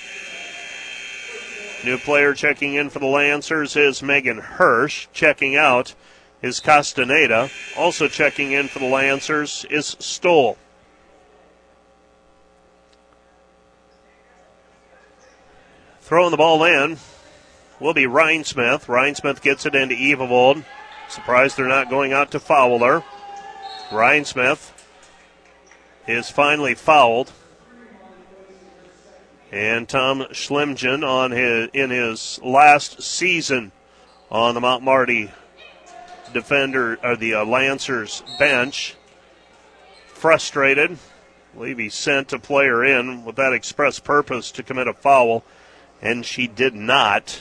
New player checking in for the Lancers is Megan Hirsch. Checking out is Castaneda. Also checking in for the Lancers is Stoll. Throwing the ball in will be Ryan Smith. Ryan Smith gets it into Evavold. Surprised they're not going out to foul her. Ryan Smith is finally fouled. And Tom Schlimgen on his in his last season on the Mount Marty defender or the uh, Lancers bench, frustrated. I believe he sent a player in with that express purpose to commit a foul, and she did not.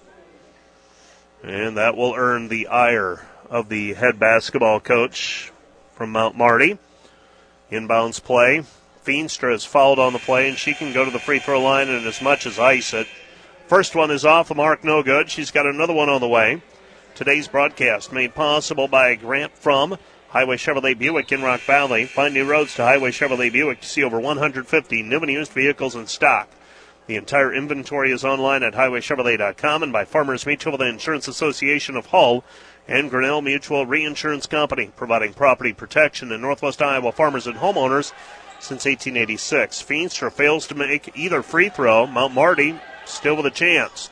And that will earn the ire of the head basketball coach from Mount Marty. Inbounds play. Feenstra is fouled on the play, and she can go to the free throw line and as much as ice it. First one is off the mark, no good. She's got another one on the way. Today's broadcast made possible by a grant from Highway Chevrolet Buick in Rock Valley. Find new roads to Highway Chevrolet Buick to see over one hundred fifty new and used vehicles in stock. The entire inventory is online at highway chevrolet dot com and by Farmers Mutual, the Insurance Association of Hull, and Grinnell Mutual Reinsurance Company, providing property protection in Northwest Iowa farmers and homeowners since eighteen eighty-six. Feenstra fails to make either free throw. Mount Marty still with a chance.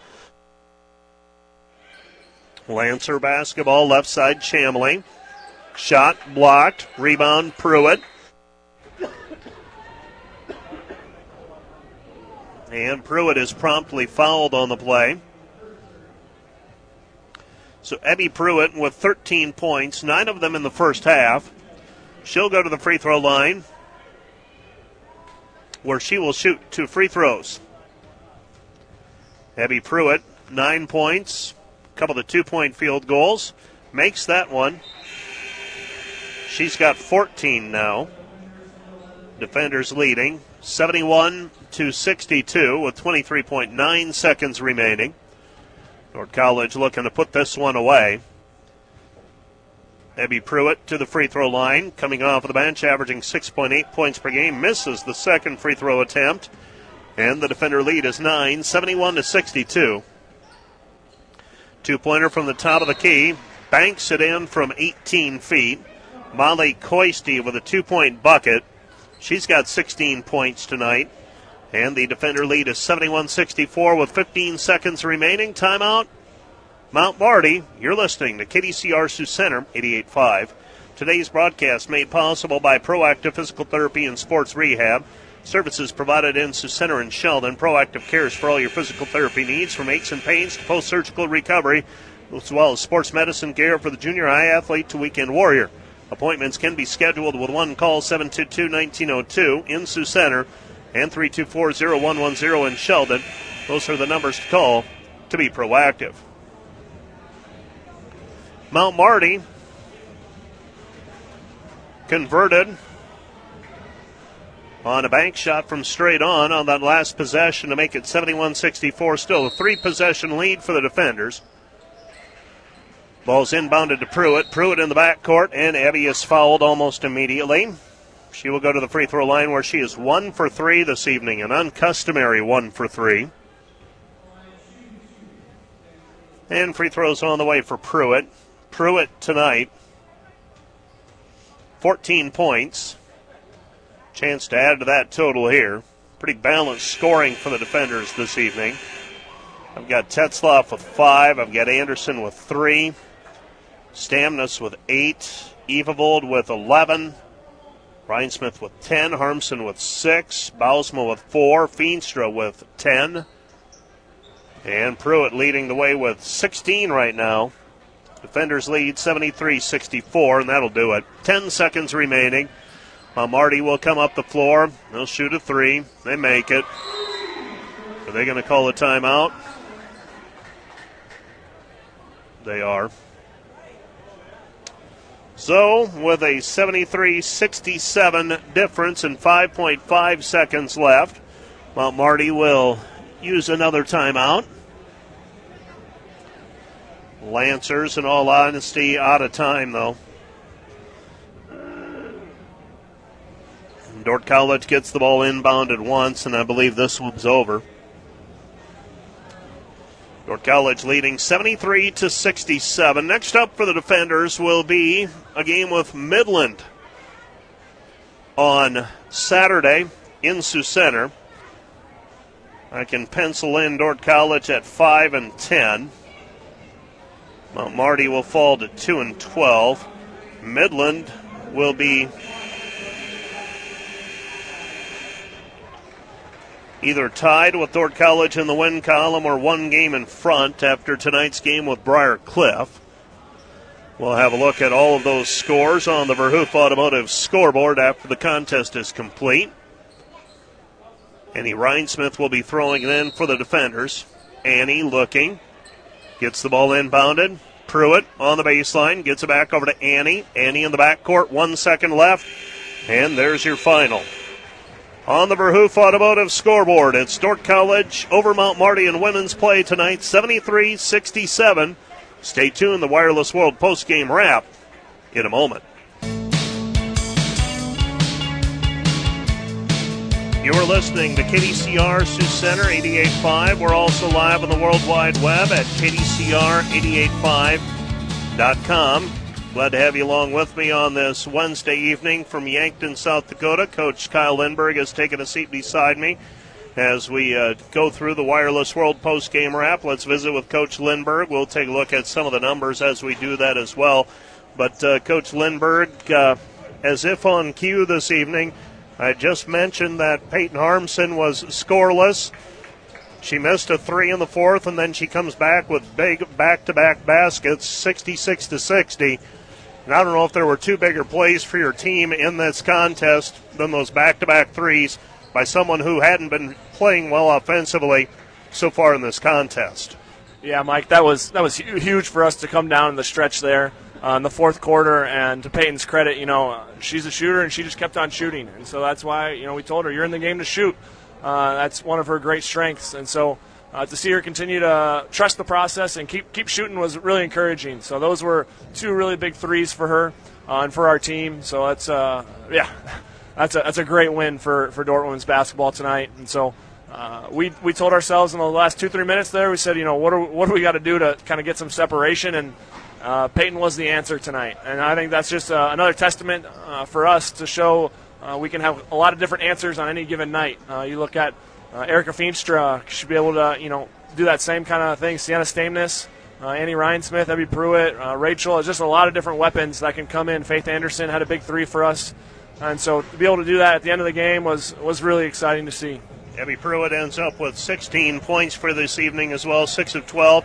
Lancer basketball, left side, Chamley. Shot blocked. Rebound, Pruitt. And Pruitt is promptly fouled on the play. So Abby Pruitt with thirteen points, nine of them in the first half. She'll go to the free throw line, where she will shoot two free throws. Abby Pruitt, nine points, a couple of two-point field goals, makes that one. She's got fourteen now. Defenders leading, seventy-one to sixty-two with twenty-three point nine seconds remaining. Dordt College looking to put this one away. Abby Pruitt to the free throw line, coming off of the bench, averaging six point eight points per game, misses the second free throw attempt, and the defender lead is nine, seventy-one to sixty-two. Two-pointer from the top of the key, banks it in from eighteen feet. Molly Coisty with a two-point bucket. She's got sixteen points tonight, and the defender lead is seventy-one sixty-four with fifteen seconds remaining. Timeout. Mount Marty, you're listening to K D C R Sioux Center, eighty-eight point five. Today's broadcast made possible by Proactive Physical Therapy and Sports Rehab. Services provided in Sioux Center and Sheldon. Proactive cares for all your physical therapy needs, from aches and pains to post-surgical recovery. as well as sports medicine gear for the junior high athlete to weekend warrior. Appointments can be scheduled with one call, seven two two, one nine zero two in Sioux Center and three two four, zero one one zero in Sheldon. Those are the numbers to call to be proactive. Mount Marty converted on a bank shot from straight on on that last possession to make it seventy-one sixty-four. Still a three-possession lead for the defenders. Ball's inbounded to Pruitt. Pruitt in the backcourt, and Abby is fouled almost immediately. She will go to the free throw line where she is one for three this evening, an uncustomary one for three. And free throws on the way for Pruitt. Pruitt tonight, fourteen points. Chance to add to that total here. Pretty balanced scoring for the defenders this evening. I've got Tetzloff with five. I've got Anderson with three. Stamnus with eight. Evavold with eleven. Rhinesmith with ten. Harmson with six. Bausma with four. Feenstra with ten. And Pruitt leading the way with sixteen right now. Defenders lead seventy-three sixty-four, and that'll do it. Ten seconds remaining. Uh, Marty will come up the floor. They'll shoot a three. They make it. Are they going to call a timeout? They are. So, with a seventy-three sixty-seven difference and five point five seconds left, Mount Marty will use another timeout. Lancers, in all honesty, out of time, though. Dordt College gets the ball inbounded once, and I believe this one's over. Dordt College leading seventy-three to sixty-seven. Next up for the defenders will be a game with Midland on Saturday in Sioux Center. I can pencil in Dordt College at five and ten. Mount Marty will fall to two and twelve. Midland will be either tied with Dordt College in the win column or one game in front after tonight's game with Briar Cliff. We'll have a look at all of those scores on the Verhoof Automotive scoreboard after the contest is complete. Annie Rhinesmith will be throwing it in for the defenders. Annie looking. Gets the ball inbounded. Pruitt on the baseline. Gets it back over to Annie. Annie in the backcourt. One second left. And there's your final. On the Verhoof Automotive scoreboard, it's Dordt College over Mount Marty in women's play tonight, seventy-three sixty-seven. Stay tuned. The Wireless World postgame wrap in a moment. You're listening to K D C R Sioux Center eighty-eight point five. We're also live on the World Wide Web at K D C R eighty-eight point five dot com. Glad to have you along with me on this Wednesday evening from Yankton, South Dakota. Coach Kyle Lindberg has taken a seat beside me as we uh, go through the Wireless World postgame wrap. Let's visit with Coach Lindberg. We'll take a look at some of the numbers as we do that as well. But uh, Coach Lindberg, uh, as if on cue this evening, I just mentioned that Peyton Harmson was scoreless. She missed a three in the fourth, and then she comes back with big back-to-back baskets, sixty-six to sixty. And I don't know if there were two bigger plays for your team in this contest than those back-to-back threes by someone who hadn't been playing well offensively so far in this contest. Yeah, Mike, that was that was huge for us to come down in the stretch there uh, in the fourth quarter. And to Peyton's credit, you know, she's a shooter, and she just kept on shooting. And so that's why, you know, we told her, you're in the game to shoot. Uh, that's one of her great strengths. And so uh, to see her continue to trust the process and keep keep shooting was really encouraging. So those were two really big threes for her uh, and for our team. So that's, uh, yeah, that's a, that's a great win for, for Dordt women's basketball tonight. And so uh, we we told ourselves in the last two, three minutes there, we said, you know, what do, what do we got to do to kind of get some separation? And uh, Peyton was the answer tonight. And I think that's just uh, another testament uh, for us to show Uh, we can have a lot of different answers on any given night. Uh, you look at uh, Erica Feenstra, should be able to, you know, do that same kind of thing. Sienna Stamness, uh, Annie Rhinesmith, Abby Pruitt, uh, Rachel. It's just a lot of different weapons that can come in. Faith Anderson had a big three for us. And so to be able to do that at the end of the game was, was really exciting to see. Abby Pruitt ends up with sixteen points for this evening as well, six of twelve.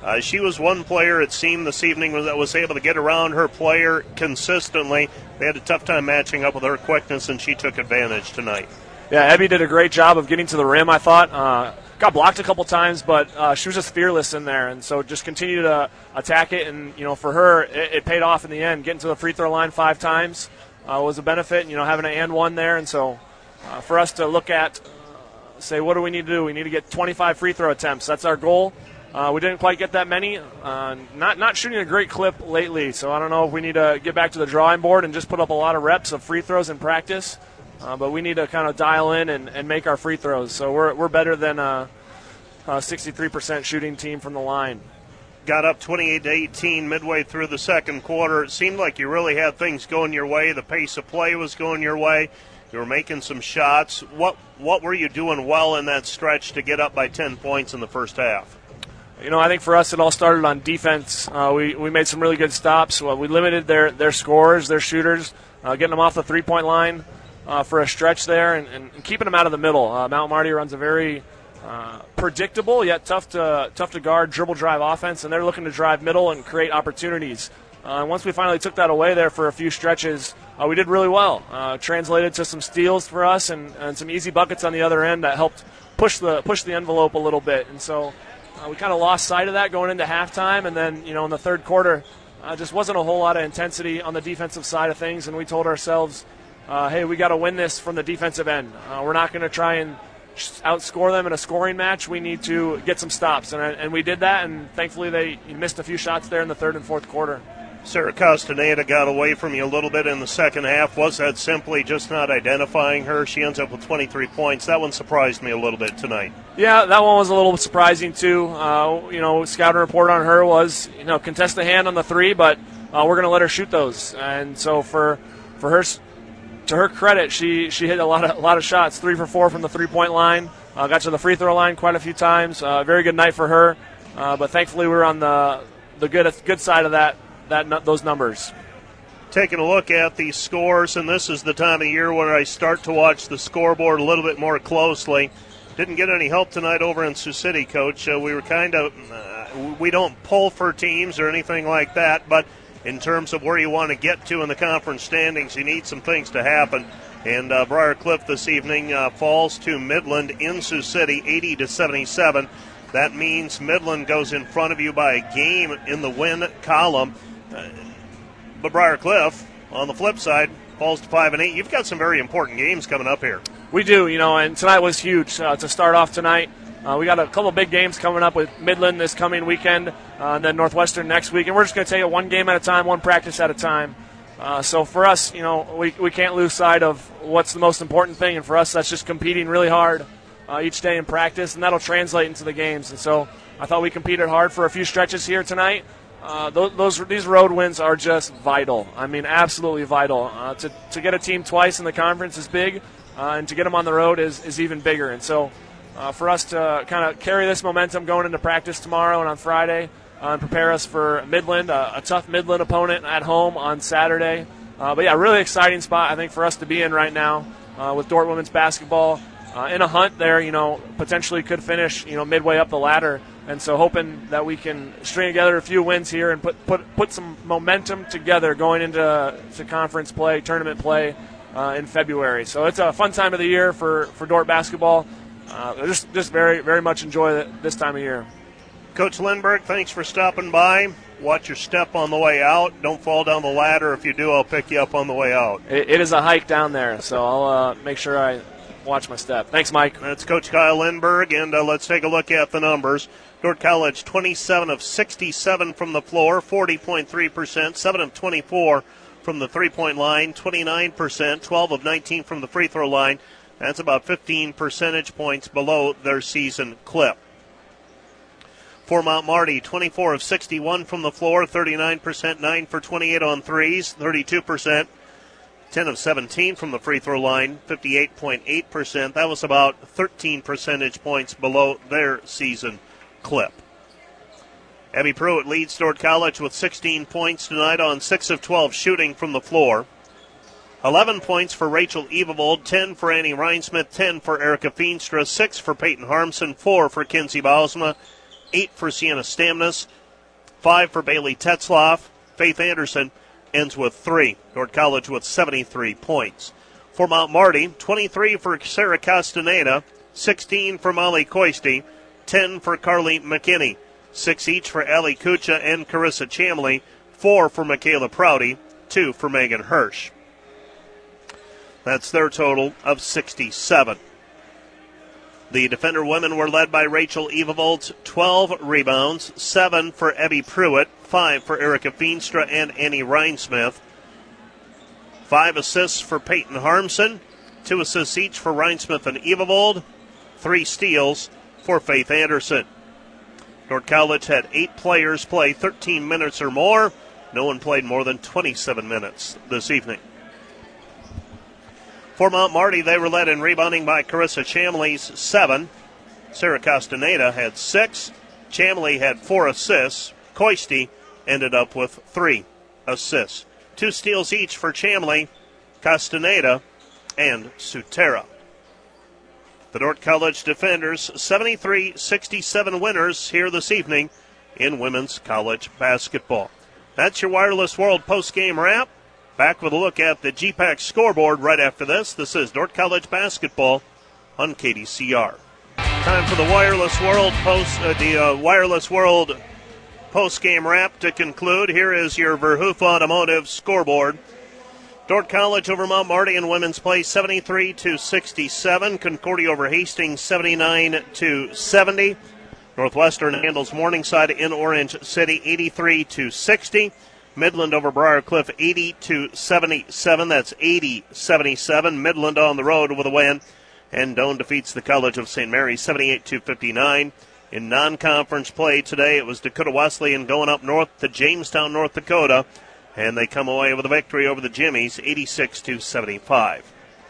Uh, she was one player, it seemed, this evening that was able to get around her player consistently. They had a tough time matching up with her quickness, and she took advantage tonight. Yeah, Abby did a great job of getting to the rim, I thought. Uh, got blocked a couple times, but uh, she was just fearless in there, and so just continued to attack it. And, you know, for her, it, it paid off in the end. Getting to the free throw line five times uh, was a benefit, you know, having an and one there. And so uh, for us to look at, uh, say, what do we need to do? We need to get twenty-five free throw attempts. That's our goal. Uh, we didn't quite get that many. Uh, not not shooting a great clip lately, so I don't know if we need to get back to the drawing board and just put up a lot of reps of free throws in practice. Uh, but we need to kind of dial in and, and make our free throws. So we're we're better than a, a sixty-three percent shooting team from the line. Got up twenty-eight to eighteen midway through the second quarter. It seemed like you really had things going your way. The pace of play was going your way. You were making some shots. What what were you doing well in that stretch to get up by ten points in the first half? You know, I think for us it all started on defense. Uh, we, we made some really good stops. Well, we limited their, their scorers, their shooters, uh, getting them off the three-point line uh, for a stretch there and, and keeping them out of the middle. Uh, Mount Marty runs a very uh, predictable yet tough to tough to guard dribble drive offense, and they're looking to drive middle and create opportunities. Uh, and once we finally took that away there for a few stretches, uh, we did really well. Uh, translated to some steals for us and, and some easy buckets on the other end that helped push the push the envelope a little bit. And so Uh, we kind of lost sight of that going into halftime, and then, you know, in the third quarter, uh, just wasn't a whole lot of intensity on the defensive side of things, and we told ourselves, uh, hey, we got to win this from the defensive end. Uh, we're not going to try and outscore them in a scoring match. We need to get some stops, and, and we did that, and thankfully they missed a few shots there in the third and fourth quarter. Sarah Castaneda got away from you a little bit in the second half. Was that simply just not identifying her? She ends up with twenty-three points. That one surprised me a little bit tonight. Yeah, that one was a little surprising too. Uh, you know, scouting report on her was, you know, contest the hand on the three, but uh, we're going to let her shoot those. And so for for her, to her credit, she she hit a lot of a lot of shots, three for four from the three point line. Uh, got to the free throw line quite a few times. Uh, very good night for her. Uh, but thankfully, we were on the the good good side of that. That those numbers. Taking a look at the scores, and this is the time of year when I start to watch the scoreboard a little bit more closely. Didn't get any help tonight over in Sioux City, Coach. Uh, we were kind of, uh, we don't pull for teams or anything like that, but in terms of where you want to get to in the conference standings, you need some things to happen. And uh, Briar Cliff this evening uh, falls to Midland in Sioux City, eighty to seventy-seven. That means Midland goes in front of you by a game in the win column. Uh, but Briar Cliff, on the flip side, falls to five and eight. You've got some very important games coming up here. We do, you know, and tonight was huge uh, to start off tonight. Uh, we got a couple big games coming up with Midland this coming weekend, uh, and then Northwestern next week. And we're just going to take it one game at a time, one practice at a time. Uh, so for us, you know, we we can't lose sight of what's the most important thing. And for us, that's just competing really hard uh, each day in practice, and that'll translate into the games. And so I thought we competed hard for a few stretches here tonight. Uh, those, those these road wins are just vital. I mean, absolutely vital. Uh, to to get a team twice in the conference is big, uh, and to get them on the road is, is even bigger. And so, uh, for us to kind of carry this momentum going into practice tomorrow and on Friday, uh, and prepare us for Midland, uh, a tough Midland opponent at home on Saturday. Uh, but yeah, really exciting spot I think for us to be in right now uh, with Dordt women's basketball uh, in a hunt there. You know, potentially could finish you know midway up the ladder. And so hoping that we can string together a few wins here and put put, put some momentum together going into to conference play, tournament play uh, in February. So it's a fun time of the year for, for Dordt basketball. Uh, just just very, very much enjoy it this time of year. Coach Lindberg, thanks for stopping by. Watch your step on the way out. Don't fall down the ladder. If you do, I'll pick you up on the way out. It, it is a hike down there, so I'll uh, make sure I watch my step. Thanks, Mike. That's Coach Kyle Lindberg, and uh, let's take a look at the numbers. Dordt College, twenty-seven of sixty-seven from the floor, forty point three percent, seven of twenty-four from the three-point line, twenty-nine percent, twelve of nineteen from the free throw line. That's about fifteen percentage points below their season clip. For Mount Marty, twenty-four of sixty-one from the floor, thirty-nine percent, nine for twenty-eight on threes, thirty-two percent, ten of seventeen from the free throw line, fifty-eight point eight percent. That was about thirteen percentage points below their season clip. Abby Pruitt leads Dordt College with sixteen points tonight on six of twelve shooting from the floor. eleven points for Rachel Evavold, ten for Annie Reinsmith, ten for Erica Feenstra, six for Peyton Harmson, four for Kinsey Bausma, eight for Sienna Stamnus, five for Bailey Tetzloff. Faith Anderson ends with three. Dordt College with seventy-three points. For Mount Marty, twenty-three for Sarah Castaneda, sixteen for Molly Coisty, ten for Carly McKinney, six each for Allie Kucha and Carissa Chamley, four for Michaela Prouty, two for Megan Hirsch. That's their total of sixty-seven. The Defender women were led by Rachel Evavold, twelve rebounds, seven for Evie Pruitt, five for Erica Feenstra and Annie Reinsmith, five assists for Peyton Harmson, two assists each for Reinsmith and Evavold, three steals for Faith Anderson. Dordt College had eight players play thirteen minutes or more. No one played more than twenty-seven minutes this evening. For Mount Marty, they were led in rebounding by Carissa Chamley's seven. Sarah Castaneda had six. Chamley had four assists. Coisty ended up with three assists. Two steals each for Chamley, Castaneda, and Sutera. The Dordt College Defenders, seventy-three sixty-seven winners here this evening in women's college basketball. That's your Wireless World post-game wrap. Back with a look at the G PAC scoreboard right after this. This is Dordt College basketball on K D C R. Time for the Wireless World post, uh, the uh, Wireless World post-game wrap to conclude. Here is your Verhoof Automotive scoreboard. Dordt College over Mount Marty in women's play, seventy-three to sixty-seven. Concordia over Hastings, seventy-nine to seventy. Northwestern handles Morningside in Orange City, eighty-three to sixty. Midland over Briarcliff, eighty to seventy-seven. That's eighty seventy-seven. Midland on the road with a win. And Doane defeats the College of Saint Mary, seventy-eight to fifty-nine. In non-conference play today, it was Dakota Wesleyan going up north to Jamestown, North Dakota. And they come away with a victory over the Jimmies, eighty-six to seventy-five.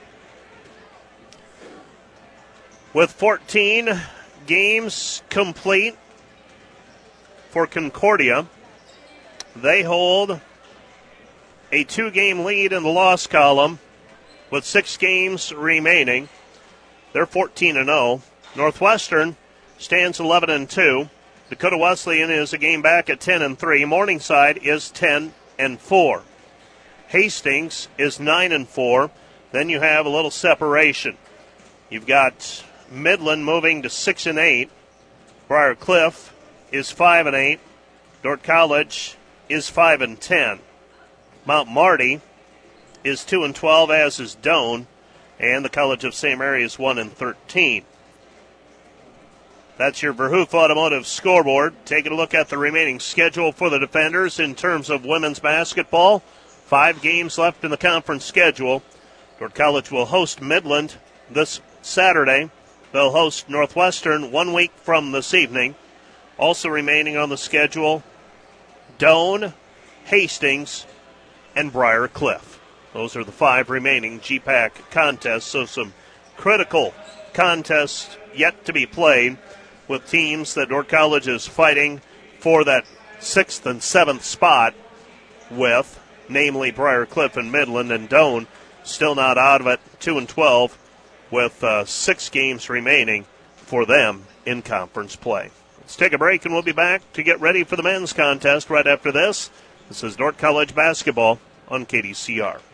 With fourteen games complete for Concordia, they hold a two-game lead in the loss column with six games remaining. They're fourteen and oh. Northwestern stands eleven and two. Dakota Wesleyan is a game back at ten and three. Morningside is ten and four. Hastings is nine and four. Then you have a little separation. You've got Midland moving to six and eight. Briarcliff is five and eight. Dordt College is five and ten. Mount Marty is two and twelve, as is Doane, and the College of Saint Mary is one and thirteen. That's your Verhoof Automotive scoreboard. Taking a look at the remaining schedule for the Defenders in terms of women's basketball. Five games left in the conference schedule. Dordt College will host Midland this Saturday. They'll host Northwestern one week from this evening. Also remaining on the schedule, Doane, Hastings, and Briarcliff. Those are the five remaining G PAC contests. So some critical contests yet to be played with teams that Dordt College is fighting for that sixth and seventh spot with, namely Briarcliff and Midland, and Doane still not out of it, two and twelve, with uh, six games remaining for them in conference play. Let's take a break, and we'll be back to get ready for the men's contest right after this. This is Dordt College basketball on K D C R.